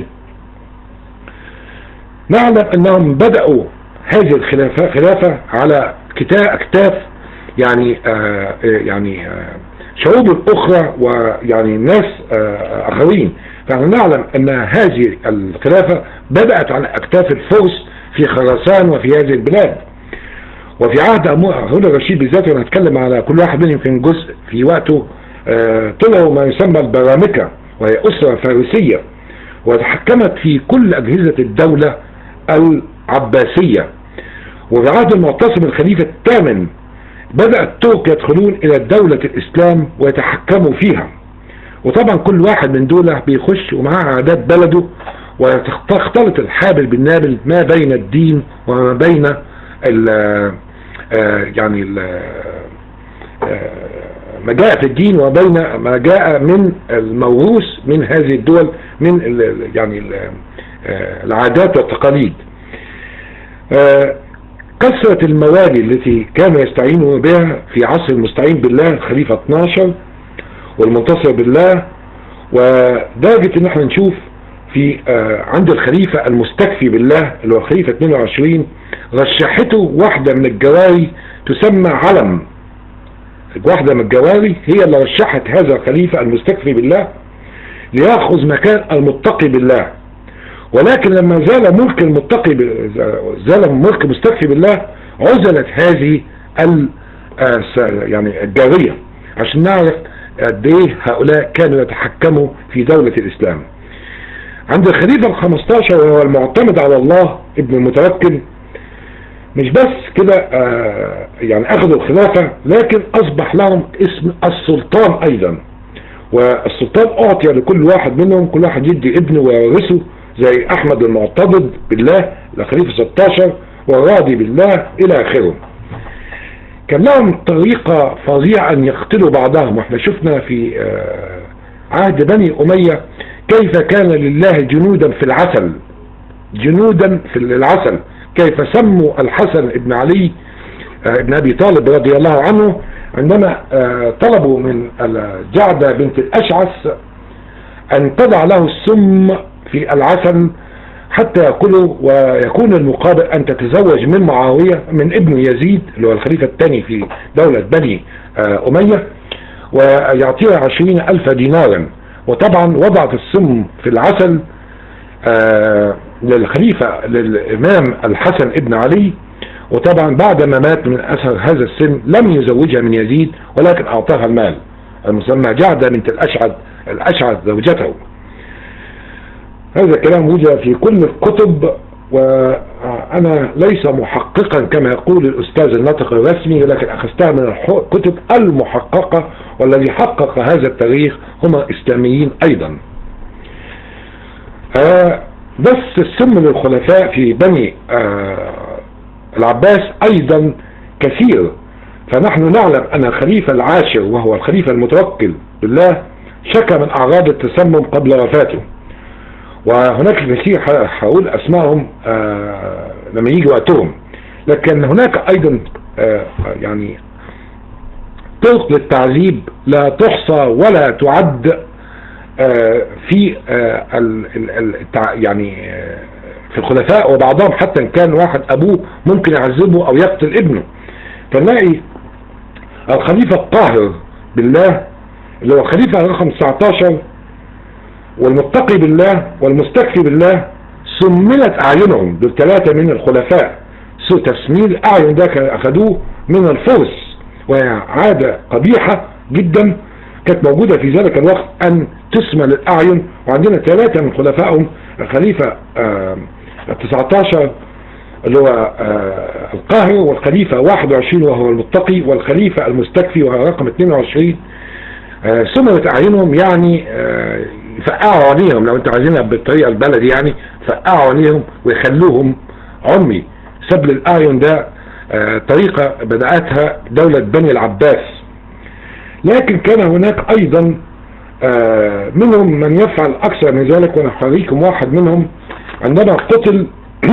نعلم انهم بدأوا هذه الخلافة خلافة على اكتاف يعني آه يعني آه شعوب الاخرى ويعني ناس آه اخرين. فنحن نعلم ان هذه الخلافة بدأت على اكتاف الفرس في خراسان وفي هذه البلاد. وفي عهد هارون الرشيد بالذات، وانا هتكلم على كل واحد منهم في جزء في وقته، آه طلعوا ما يسمى البرامكة، وهي أسرة فارسية وتحكمت في كل أجهزة الدولة العباسية. وفي عهد المعتصم الخليفة الثامن بدأ الترك يدخلون إلى دولة الإسلام ويتحكموا فيها. وطبعا كل واحد من دول بيخش ومعاه عادات بلده، وتختلط الحابل بالنابل ما بين الدين وما بين ال يعني ال ما جاء في الدين وبين ما جاء من الموروث من هذه الدول من ال يعني ال العادات والتقاليد. كثرة الموالي التي كانوا يستعينوا بها في عصر المستعين بالله الخليفة اثناشر والمنتصر بالله، ودرجة ان احنا نشوف في عند الخليفة المستكفي بالله اللي هو الخليفة اثنين وعشرين رشحته واحدة من الجواري تسمى علم. واحدة من الجواري هي اللي رشحت هذا الخليفة المستكفي بالله ليأخذ مكان المتقي بالله. ولكن لما زال ملك المتقي زال ملك المستكفي بالله عزلت هذه يعني الجارية، عشان نعرف قد ايه هؤلاء كانوا يتحكموا في دولة الإسلام. عند الخليفة الخمستاشر وهو المعتمد على الله ابن المتوكل، مش بس كده آه يعني اخذوا الخلافة، لكن اصبح لهم اسم السلطان ايضا. والسلطان اعطي لكل واحد منهم، كل واحد يدي ابنه ويورثه، زي احمد المعتضد بالله الخليفة ستاشر والراضي بالله الى اخره. كان لهم طريقة فظيعة ان يقتلوا بعضهم، واحنا شفنا في آه عهد بني امية كيف كان لله جنودا في العسل، جنودا في العسل، كيف سموا الحسن ابن علي ابن ابي طالب رضي الله عنه عندما طلبوا من الجعدة بنت الاشعث ان تضع له السم في العسل حتى يأكله، ويكون المقابل ان تتزوج من معاوية من ابن يزيد اللي هو الخليفة الثاني في دولة بني امية، ويعطيها عشرين الف دينارا. وطبعا وضعت السم في العسل آه للخليفة للإمام الحسن ابن علي، وطبعا بعد ما مات من أثر هذا السم لم يزوجها من يزيد، ولكن أعطاها المال المسمى جعدة بنت الأشعث الأشعث زوجته. هذا الكلام وجد في كل الكتب، وأنا ليس محققا كما يقول الأستاذ الناطق الرسمي، ولكن أخذتها من الكتب المحققة، والذي حقق هذا التاريخ هم إسلاميين أيضا. آه بس السم للخلفاء في بني آه العباس أيضا كثير. فنحن نعلم أن الخليفة العاشر وهو الخليفة المتوكل بالله شكى من أعراض التسمم قبل وفاته، وهناك كثير هقول أسمائهم آه لما يجي وقتهم، لكن هناك أيضا آه يعني طرق للتعذيب لا تحصى ولا تعد آه في آه ال ال يعني آه في الخلفاء، وبعضهم حتى ان كان واحد ابوه ممكن يعذبه او يقتل ابنه. فنلاقي الخليفة القاهر بالله اللي هو الخليفة رقم تسعتاشر والمتقي بالله والمستكفي بالله سملت اعينهم بالثلاثة من الخلفاء. سوء تسميل الاعين ده اخذوه من الفرس، وهي عادة قبيحة جدا كانت موجودة في ذلك الوقت ان تسمل الاعين. وعندنا ثلاثة من خلفائهم الخليفة آه التسعتاشر اللي هو آه القاهر، والخليفة واحد وعشرين وهو المتقي، والخليفة المستكفي وهو رقم اثنين وعشرين. آه سملت اعينهم يعني آه يفقعوا عليهم، لو انتوا عايزينها بالطريقة البلدي يعني يفقعوا عليهم ويخلوهم عمي. سبل الاعين ده آه طريقة بدأتها دولة بني العباس. لكن كان هناك ايضا آه منهم من يفعل اكثر من ذلك، وانا هوريكم واحد منهم عندما قتل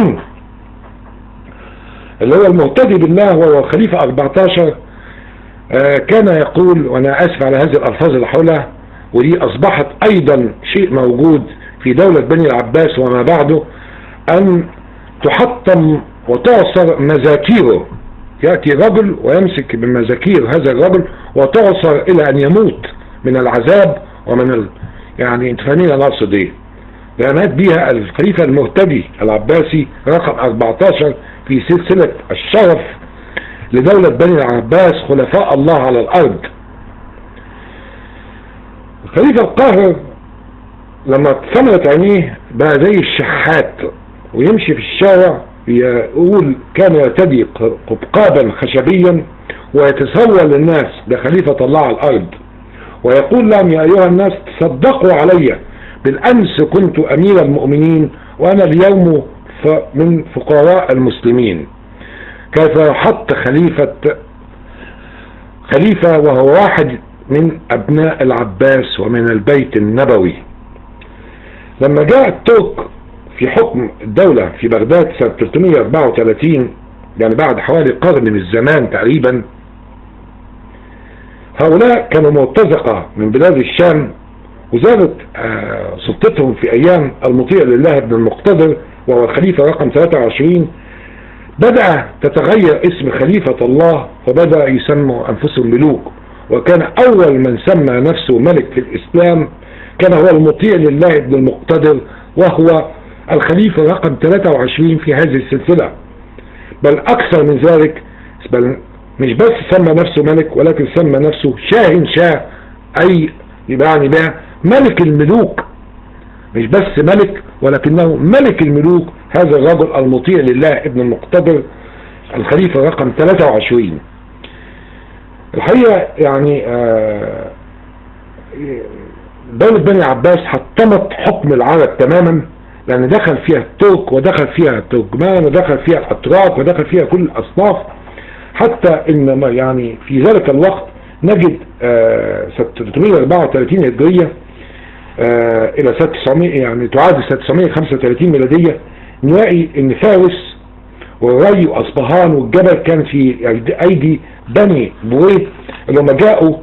اللي هو المهتدي بالله وهو الخليفة أربعتاشر. آه كان يقول، وانا اسف على هذه الالفاظ اللي حولها، ودي اصبحت ايضا شيء موجود في دولة بني العباس وما بعده، ان تحطم وتعصر مذاكيره. يأتي رجل ويمسك بمذاكير هذا الرجل وتعصر الى ان يموت من العذاب ومن ال... يعني انت فاهمين انا اقصد ايه. ده مات بيها الخليفة المهتدي العباسي رقم أربعتاشر في سلسلة الشرف لدولة بني العباس خلفاء الله على الارض. الخليفة القاهر لما ثمرت عينيه بقى زي الشحات، ويمشي في الشارع يقول كان يرتدي قبقابا خشبيا ويتسول للناس ده خليفة الله على الارض، ويقول لهم يا ايها الناس تصدقوا علي، بالامس كنت امير المؤمنين وانا اليوم من فقراء المسلمين. كيف حط خليفة خليفة وهو واحد من ابناء العباس ومن البيت النبوي. لما جاء الترك في حكم الدولة في بغداد سنة ثلاثمائة وأربعة وثلاثين، يعني بعد حوالي قرن من الزمان تقريبا، هؤلاء كانوا مرتزقة من بلاد الشام، وزادت آه سلطتهم في ايام المطيع لله ابن المقتدر وهو الخليفة رقم ثلاثة وعشرين. بدأ تتغير اسم خليفة الله فبدأ يسموا انفسهم ملوك، وكان اول من سمى نفسه ملك في الاسلام كان هو المطيع لله ابن المقتدر، وهو الخليفة رقم ثلاثة وعشرين في هذه السلسلة. بل اكثر من ذلك، بل مش بس سمى نفسه ملك، ولكن سمى نفسه شاهن شاه، اي يعني بقى ملك الملوك. مش بس ملك ولكنه ملك الملوك، هذا الرجل المطيع لله ابن المقتدر الخليفة رقم ثلاثة وعشرين. الحقيقة يعني دولة بني عباس حطمت حكم العرب تماما، لأن دخل فيها الترك ودخل فيها التركمان ودخل فيها الأتراك ودخل فيها كل الأصناف، حتى إن يعني في ذلك الوقت نجد سنة ثلاثمائة وأربعة وثلاثين هجرية إلى سنة تسعمائة يعني تعادل سنة تسعمائة وخمسة وثلاثين ميلادية، نلاقي إن فارس والري وأصبهان والجبل كان في أيدي بني بويد اللي هم جاءوا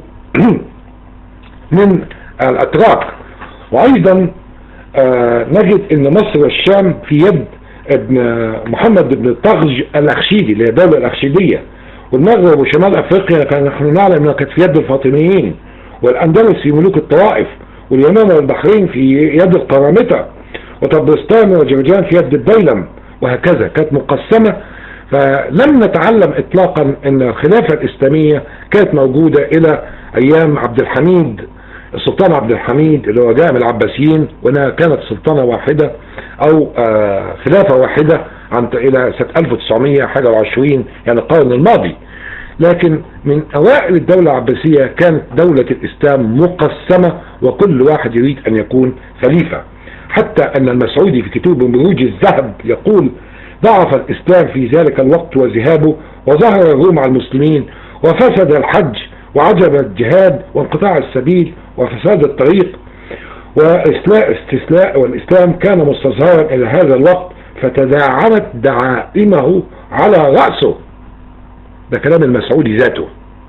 من الأتراك. وأيضا آه نجد ان مصر والشام في يد ابن محمد بن الطغج الاخشيدي اللي هي الدولة الاخشيدية، والمغرب وشمال افريقيا كان نحن نعلم انها كانت في يد الفاطميين، والاندلس في ملوك الطوائف، واليمامة والبحرين في يد القرامطة، وطبرستان وجرجان في يد الديلم، وهكذا كانت مقسمة. فلم نتعلم اطلاقا ان الخلافة الاسلامية كانت موجودة الى ايام عبد الحميد السلطان عبد الحميد اللي هو جاء من العباسيين، وانها كانت سلطنة واحدة او آه خلافة واحدة عن الى سنة ألف وتسعمائة وواحد وعشرين يعني القرن الماضي. لكن من اوائل الدولة العباسية كانت دولة الاسلام مقسمة، وكل واحد يريد ان يكون خليفة، حتى ان المسعودي في كتابه بروج الذهب يقول: ضعف الاسلام في ذلك الوقت وذهابه، وظهر الروم على المسلمين، وفسد الحج، وعجب الجهاد، وانقطاع السبيل، وفساد الطريق، واستسلاء والإسلام كان مستظهرا إلى هذا الوقت، فتداعمت دعائمه على رأسه. ده كلام المسعودي ذاته.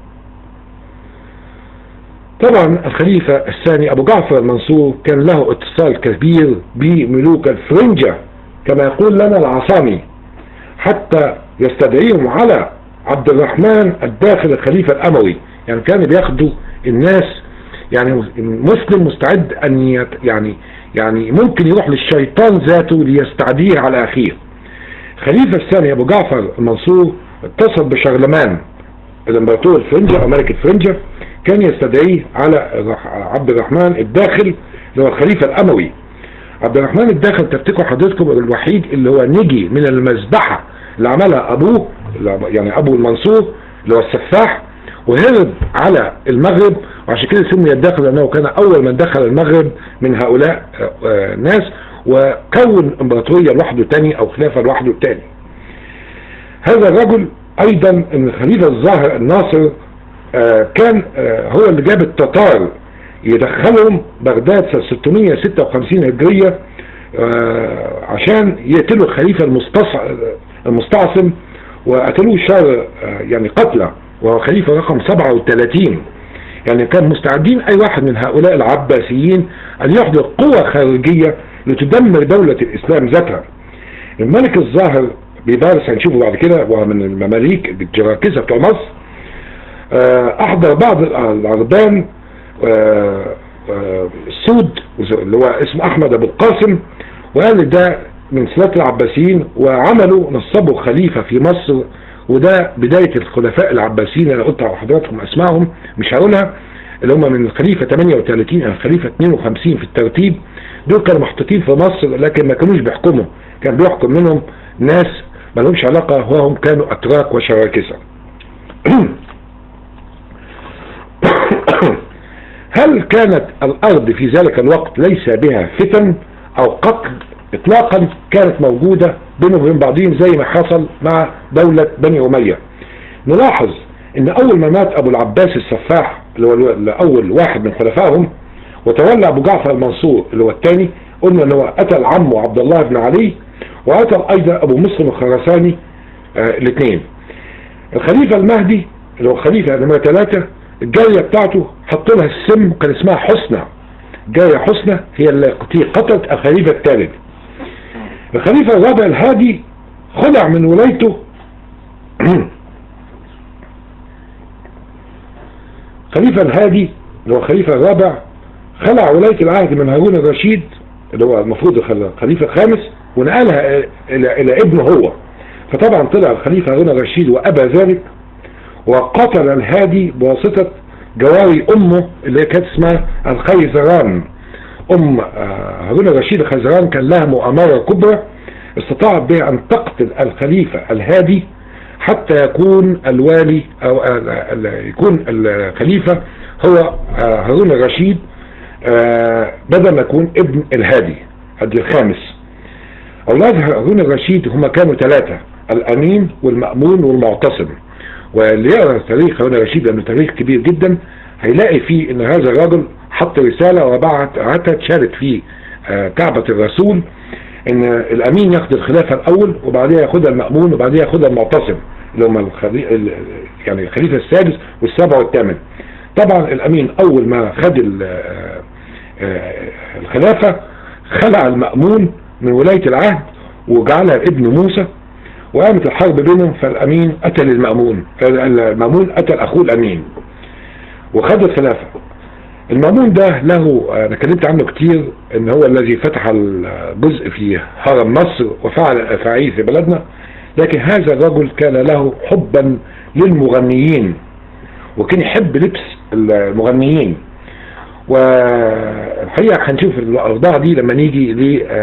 طبعا الخليفة الثاني أبو جعفر المنصور كان له اتصال كبير بملوك الفرنجة كما يقول لنا العصامي، حتى يستدعيهم على عبد الرحمن الداخل الخليفة الأموي. يعني كان بياخدوا الناس، يعني مسلم مستعد ان يت يعني يعني ممكن يروح للشيطان ذاته ليستعديه على اخيه. الخليفة الثاني ابو جعفر المنصور اتصل بشغلمان الامبراطور الفرنجة او ملك الفرنجة، كان يستدعيه على عبد الرحمن الداخل اللي هو الخليفة الاموي. عبد الرحمن الداخل تفتكروا حضرتكم الوحيد اللي هو نجي من المذبحة اللي عملها ابوه، يعني ابو المنصور اللي هو السفاح، وهرب على المغرب، وعشان كده سمي الداخل لأنه كان أول من دخل المغرب من هؤلاء الناس، وكون امبراطورية لوحده تاني أو خلافة لوحده تاني. هذا الرجل أيضا الخليفة الظاهر الناصر كان هو اللي جاب التتار يدخلهم بغداد سنة ستمائة وستة وخمسين هجرية عشان يقتلوا الخليفة المستعصم، وقتلوه شر يعني قتله، وهو خليفة رقم سبعة وثلاثين. يعني كان مستعدين اي واحد من هؤلاء العباسيين ان يحضر قوة خارجية لتدمر دولة الاسلام ذاتها. الملك الظاهر بيبارس هنشوفه بعد كده، وهو من المماليك الجراكسة بتوع مصر، احضر بعض العربان السود اللي هو اسمه احمد ابو القاسم، وقال ده من سلالة العباسيين، وعملوا نصبوا خليفة في مصر، وده بداية الخلفاء العباسيين. انا قلت على حضراتكم اسمائهم مش هقولها، اللي هم من الخليفة ثمانية وثلاثين الى الخليفة اثنين وخمسين في الترتيب. دول كانوا محطوطين في مصر لكن ما كانوش بيحكموا، كان بيحكم منهم ناس ما لهمش علاقة، وهم كانوا اتراك وشراكسة. هل كانت الارض في ذلك الوقت ليس بها فتن او قتل؟ اطلاقا كانت موجودة بينهم وبين بعضهم زي ما حصل مع دولة بني أمية. نلاحظ ان اول ما مات ابو العباس السفاح اللي هو اول واحد من خلفائهم، وتولى ابو جعفر المنصور اللي هو الثاني، قلنا ان هو قتل عمه عبد الله بن علي، وقتل ايضا ابو مسلم الخراساني آه الاثنين. الخليفة المهدي اللي هو خليفة نمرة ثلاثة، الجارية بتاعته حطوا لها السم وكان اسمها حسنى. جارية حسنى هي اللي قتلت الخليفة الثالث. الخليفة الرابع الهادي خلع من ولايته خليفة الهادي اللي هو الخليفة الرابع خلع ولاية العهد من هارون الرشيد اللي هو المفروض الخليفة الخامس، ونقلها الى, إلى ابنه هو. فطبعا طلع الخليفة هارون الرشيد وابى ذلك، وقتل الهادي بواسطة جواري امه اللي كانت اسمها الخيزران، ام هارون الرشيد الخزران كان لها مؤامرة كبرى استطاعت بها ان تقتل الخليفة الهادي حتى يكون الوالي او يكون الخليفة هو هارون الرشيد بدل ما يكون ابن الهادي هادي الخامس. اولاد هارون الرشيد هم كانوا ثلاثة: الامين والمأمون والمعتصم. واللي يقرأ تاريخ هارون الرشيد لانه تاريخ كبير جدا هيلاقي فيه ان هذا الرجل حط رسالة وبعتها تشارك في كعبة الرسول ان الامين ياخد الخلافة الاول وبعدها ياخدها المأمون وبعدها ياخدها المعتصم اللي هم يعني الخليفة السادس والسابع والثامن. طبعا الامين اول ما خد الخلافة خلع المأمون من ولاية العهد وجعلها ابن موسى وقامت الحرب بينهم، فالامين قتل المأمون، المأمون قتل اخوه الامين وخد الخلافة. المأمون ده له انا اتكلمت عنه كتير ان هو الذي فتح الجزء في هرم مصر وفعل الافاعيل في بلدنا، لكن هذا الرجل كان له حبا للمغنيين وكان يحب لبس المغنيين. والحقيقة هنشوف الاوضاع دي لما نيجي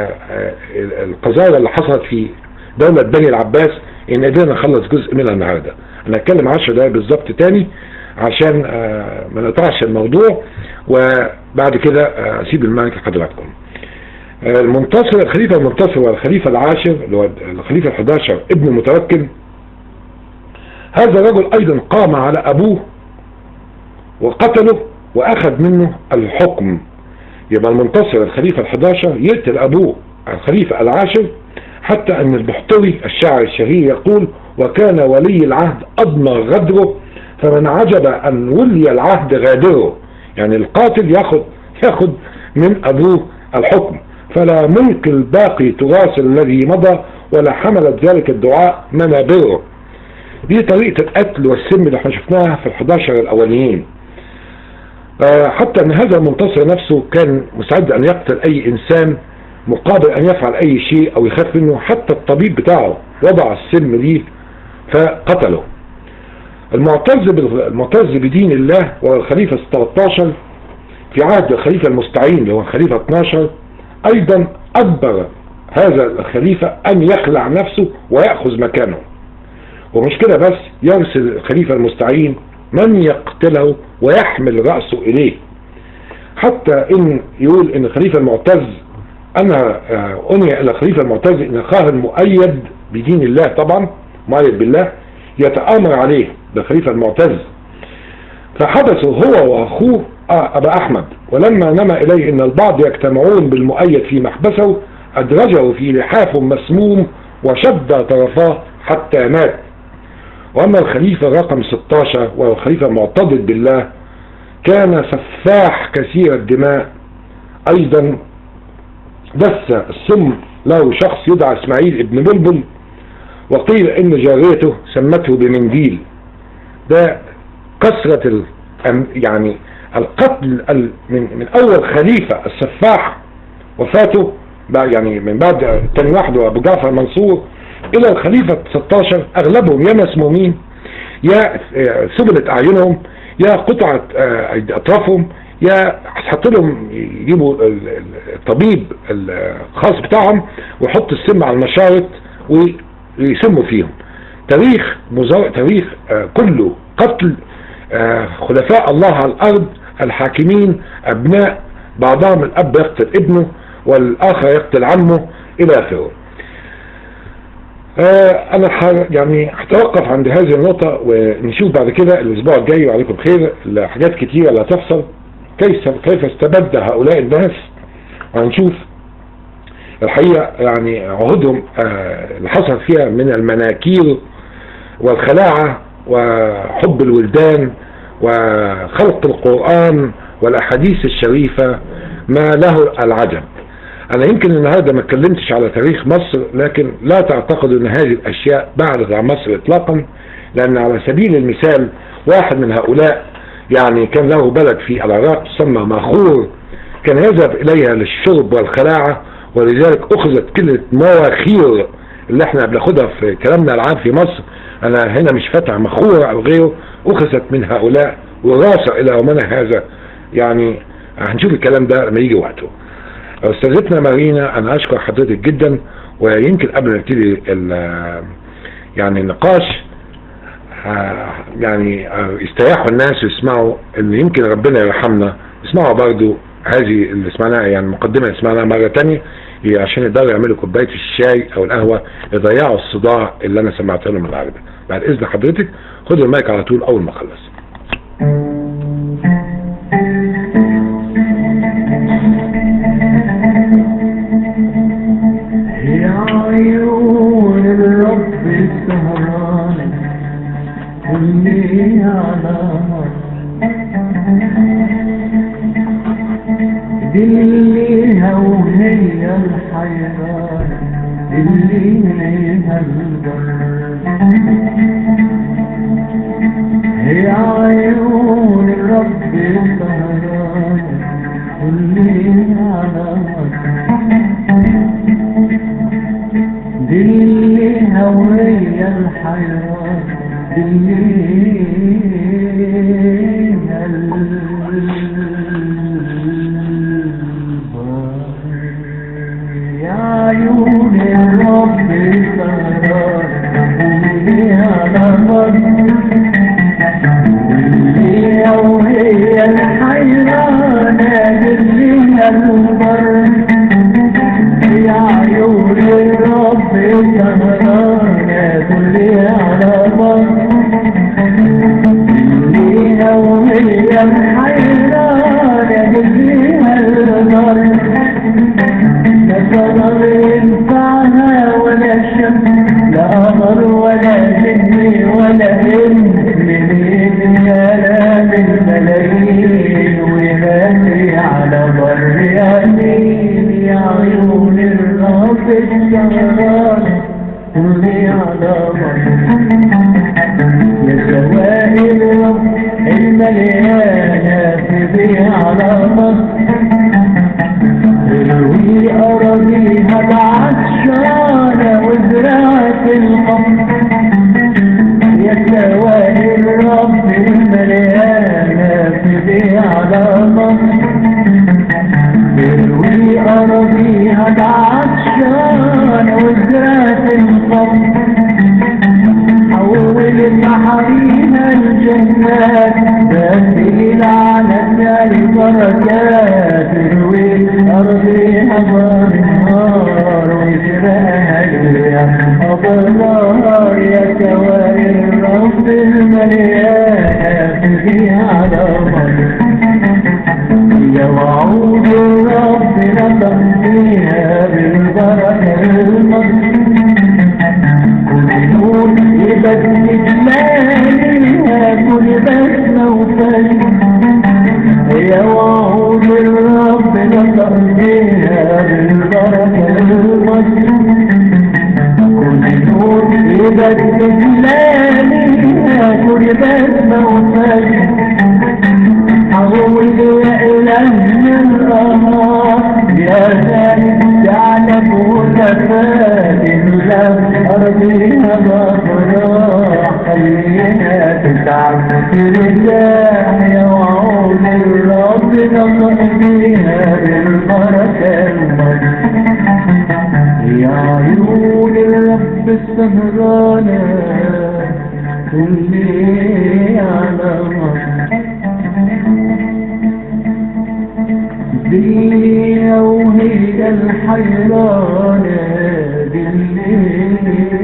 للقذارة اللي حصلت في دولة بني العباس ان قدرنا نخلص جزء منها النهارده. انا هتكلم عشر دقايق بالظبط تاني عشان ما نقطعش الموضوع وبعد كده اسيب المايك لحضراتكم. المنتصر الخليفة المنتصر والخليفة العاشر اللي هو الخليفة الحداشر ابن المتوكل، هذا الرجل ايضا قام على ابوه وقتله واخذ منه الحكم. يبقى المنتصر الخليفة الحداشر يقتل ابوه الخليفة العاشر، حتى ان البحتري الشاعر الشهير يقول: وكان ولي العهد اضمر غدره فمن عجب ان ولي العهد غادره. يعني القاتل ياخد ياخد من ابوه الحكم، فلا ملك الباقي تراث الذي مضى ولا حملت ذلك الدعاء منابره. دي طريقة القتل والسم اللي احنا شفناها في الحداشر الاوليين. حتى ان هذا المنتصر نفسه كان مستعد ان يقتل اي انسان مقابل ان يفعل اي شيء او يخاف منه، حتى الطبيب بتاعه وضع السم ليه فقتله. المعتز المعتز بدين الله والخليفة ستاشر في عهد الخليفة المستعين اللي هو الخليفة اثناشر ايضا اجبر هذا الخليفة ان يخلع نفسه ويأخذ مكانه. ومش كده بس، يرسل الخليفة المستعين من يقتله ويحمل رأسه اليه، حتى ان يقول ان الخليفة المعتز انا انهي الى الخليفة المعتز ان اخاه المؤيد بدين الله، طبعا مؤيد بالله، يتآمر عليه بالخليفة المعتز. فحدثوا هو واخوه ابا احمد، ولما نما اليه ان البعض يجتمعون بالمؤيد في محبسه ادرجه في لحاف مسموم وشد طرفاه حتى مات. واما الخليفة رقم ستاشر وهو الخليفة المعتضد بالله كان سفاح كثير الدماء، ايضا دس السم له شخص يدعى اسماعيل ابن بلبل، وقيل ان جاريته سمته بمنديل. ده كثرة ال... يعني القتل من من اول خليفة السفاح وفاته يعني من بعد تاني واحد ابو جعفر منصور الى الخليفة ستاشر اغلبهم يا مسمومين يا سبلت اعينهم يا قطعت اطرافهم يا حط لهم يجيبوا الطبيب الخاص بتاعهم ويحط السم على المشارط ويسموا فيهم. تاريخ مزار... تاريخ كله قتل خلفاء الله على الارض الحاكمين، ابناء بعضهم الاب يقتل ابنه والاخر يقتل عمه الى اخره. انا يعني هتوقف عند هذه النقطة ونشوف بعد كده الاسبوع الجاي وعليكم خير حاجات كتيرة اللي هتحصل، كيف كيف استبد هؤلاء الناس، وهنشوف الحقيقة يعني عهودهم اللي حصل فيها من المناكير والخلاعة وحب الولدان وخلق القرآن والأحاديث الشريفة ما له العجب. أنا يمكن النهاردة ما اتكلمتش على تاريخ مصر، لكن لا تعتقدوا أن هذه الأشياء بعدت عن مصر إطلاقا، لأن على سبيل المثال واحد من هؤلاء يعني كان له بلد في العراق تسمى ماخور، كان يذهب إليها للشرب والخلاعة، ولذلك أخذت كلمة مواخير اللي احنا بناخدها في كلامنا العام في مصر، أنا هنا مش فاتح مخورة أو غيره، أخذت من هؤلاء وراسة إلى يومنا هذا. يعني هنشوف الكلام ده لما يجي وقته. استاذتنا مارينا، انا اشكر حضرتك جدا. ويمكن قبل ما نبتدي يعني النقاش يعني يستريحوا الناس ويسمعوا ان يمكن ربنا يرحمنا، يسمعوا برضو هذه اللي سمعناها، يعني المقدمه اللي سمعناها مره ثانيه، هي عشان يقدروا يعملوا كوبايه الشاي او القهوه يضيعوا الصداع اللي انا سمعته لهم النهارده. بعد اذن حضرتك خدوا المايك على طول اول ما اخلص. يا عيون الرب السهران اللي على دليها وهي الحيران اللي ليها البر. يا عيون الرب السهران اللي على دليها وهي الحيران اللي ليها البر. يا عيون الرب السهران اللي على مر اللي وهي الحيران اللي البر. يا عيون الرب السهران اللي على مر اللي وهي الحيران اللي البر. لا قمر ينفعها ولا شمس، لا قمر ولا جن ولا انس، من كلام الملايين وينادي على بر يمين. يا عيون الرب السهران اللي على بر. يا سواء الرب المليانة في على بر تروي أراضيها بعطشانة وزراعة القمر. يا سواء الرب المليانة في على مصر تروي أراضيها بعطشانة وزراعة القمر. حول محاريها الجنات تنزل على النار بركات تروي أرضها بالنار ويسرقها الأبرار. يا سواء الرب المليانة فيها على مصر. يا وعود الرب نطق فيها بالبركة المصر. كل نور يبدل جمالها كل بسمة وفجر. يا وعود الرب نطق فيها بالبركة المصر. كل نور يبدل جمالها كل بسمة وفجر. حول يا إله الأنهار يا ذلك تعلم وتفاد لم أرضيها بفراح. خليها تتعب ترتاح. يا وعود الرب نطق فيها بالبركة المصر. يا عيون الرب السهرانة اللي على مصر دي وهي الحيرانة بالليل.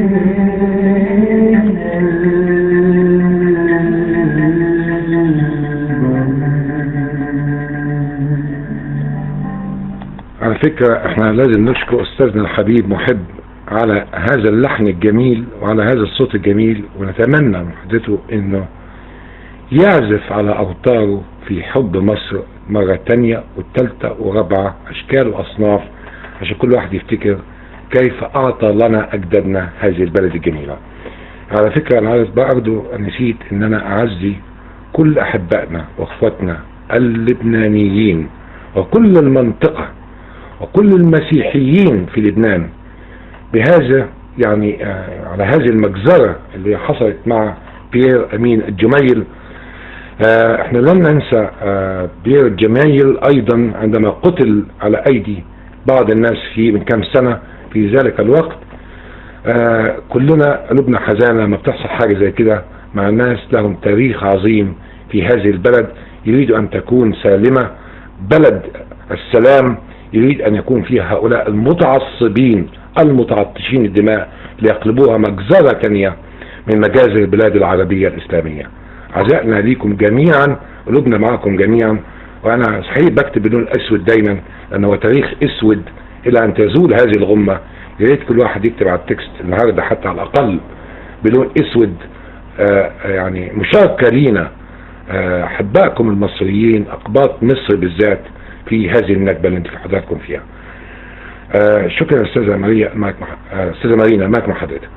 على فكرة احنا لازم نشكر استاذنا الحبيب محب على هذا اللحن الجميل وعلى هذا الصوت الجميل، ونتمنى من حضرته انه يعزف على اوتاره في حب مصر مرة تانية والتالتة ورابعة اشكال واصناف، عشان كل واحد يفتكر كيف اعطى لنا اجدادنا هذه البلد الجميلة. على فكرة انا عايز برضه نسيت ان انا اعزي كل احبائنا واخواتنا اللبنانيين وكل المنطقة وكل المسيحيين في لبنان بهذا يعني آه على هذه المجزرة اللي حصلت مع بيير أمين الجميل. آه احنا لن ننسى آه بيير الجميل ايضا عندما قتل على ايدي بعض الناس في من كام سنة في ذلك الوقت. آه كلنا قلوبنا حزانة ما بتحصل حاجة زي كده مع ناس لهم تاريخ عظيم في هذه البلد، يريد أن تكون سالمة، بلد السلام، يريد أن يكون فيها هؤلاء المتعصبين المتعطشين الدماء ليقلبوها مجزرة تانية من مجازر البلاد العربية الإسلامية. عزائنا ليكم جميعا، قلوبنا معكم جميعا. وأنا صحيح بكتب بلون أسود دايما لأنه تاريخ أسود إلى أن تزول هذه الغمة. يا ريت كل واحد يكتب على التكست النهارده حتى على الأقل بلون أسود، آه يعني مشاركة لينا آه أحبائكم المصريين أقباط مصر بالذات في هذه النكبة اللي انت في حضراتكم فيها. آه شكرا أستاذة ماريا، معك مع آه أستاذة مارينا، معك مع حضرتك.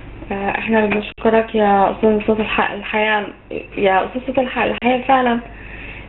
احنا بنشكرك يا استاذ صوت الحق. الحقيقه يا استاذ صوت الحق الحقيقه فعلا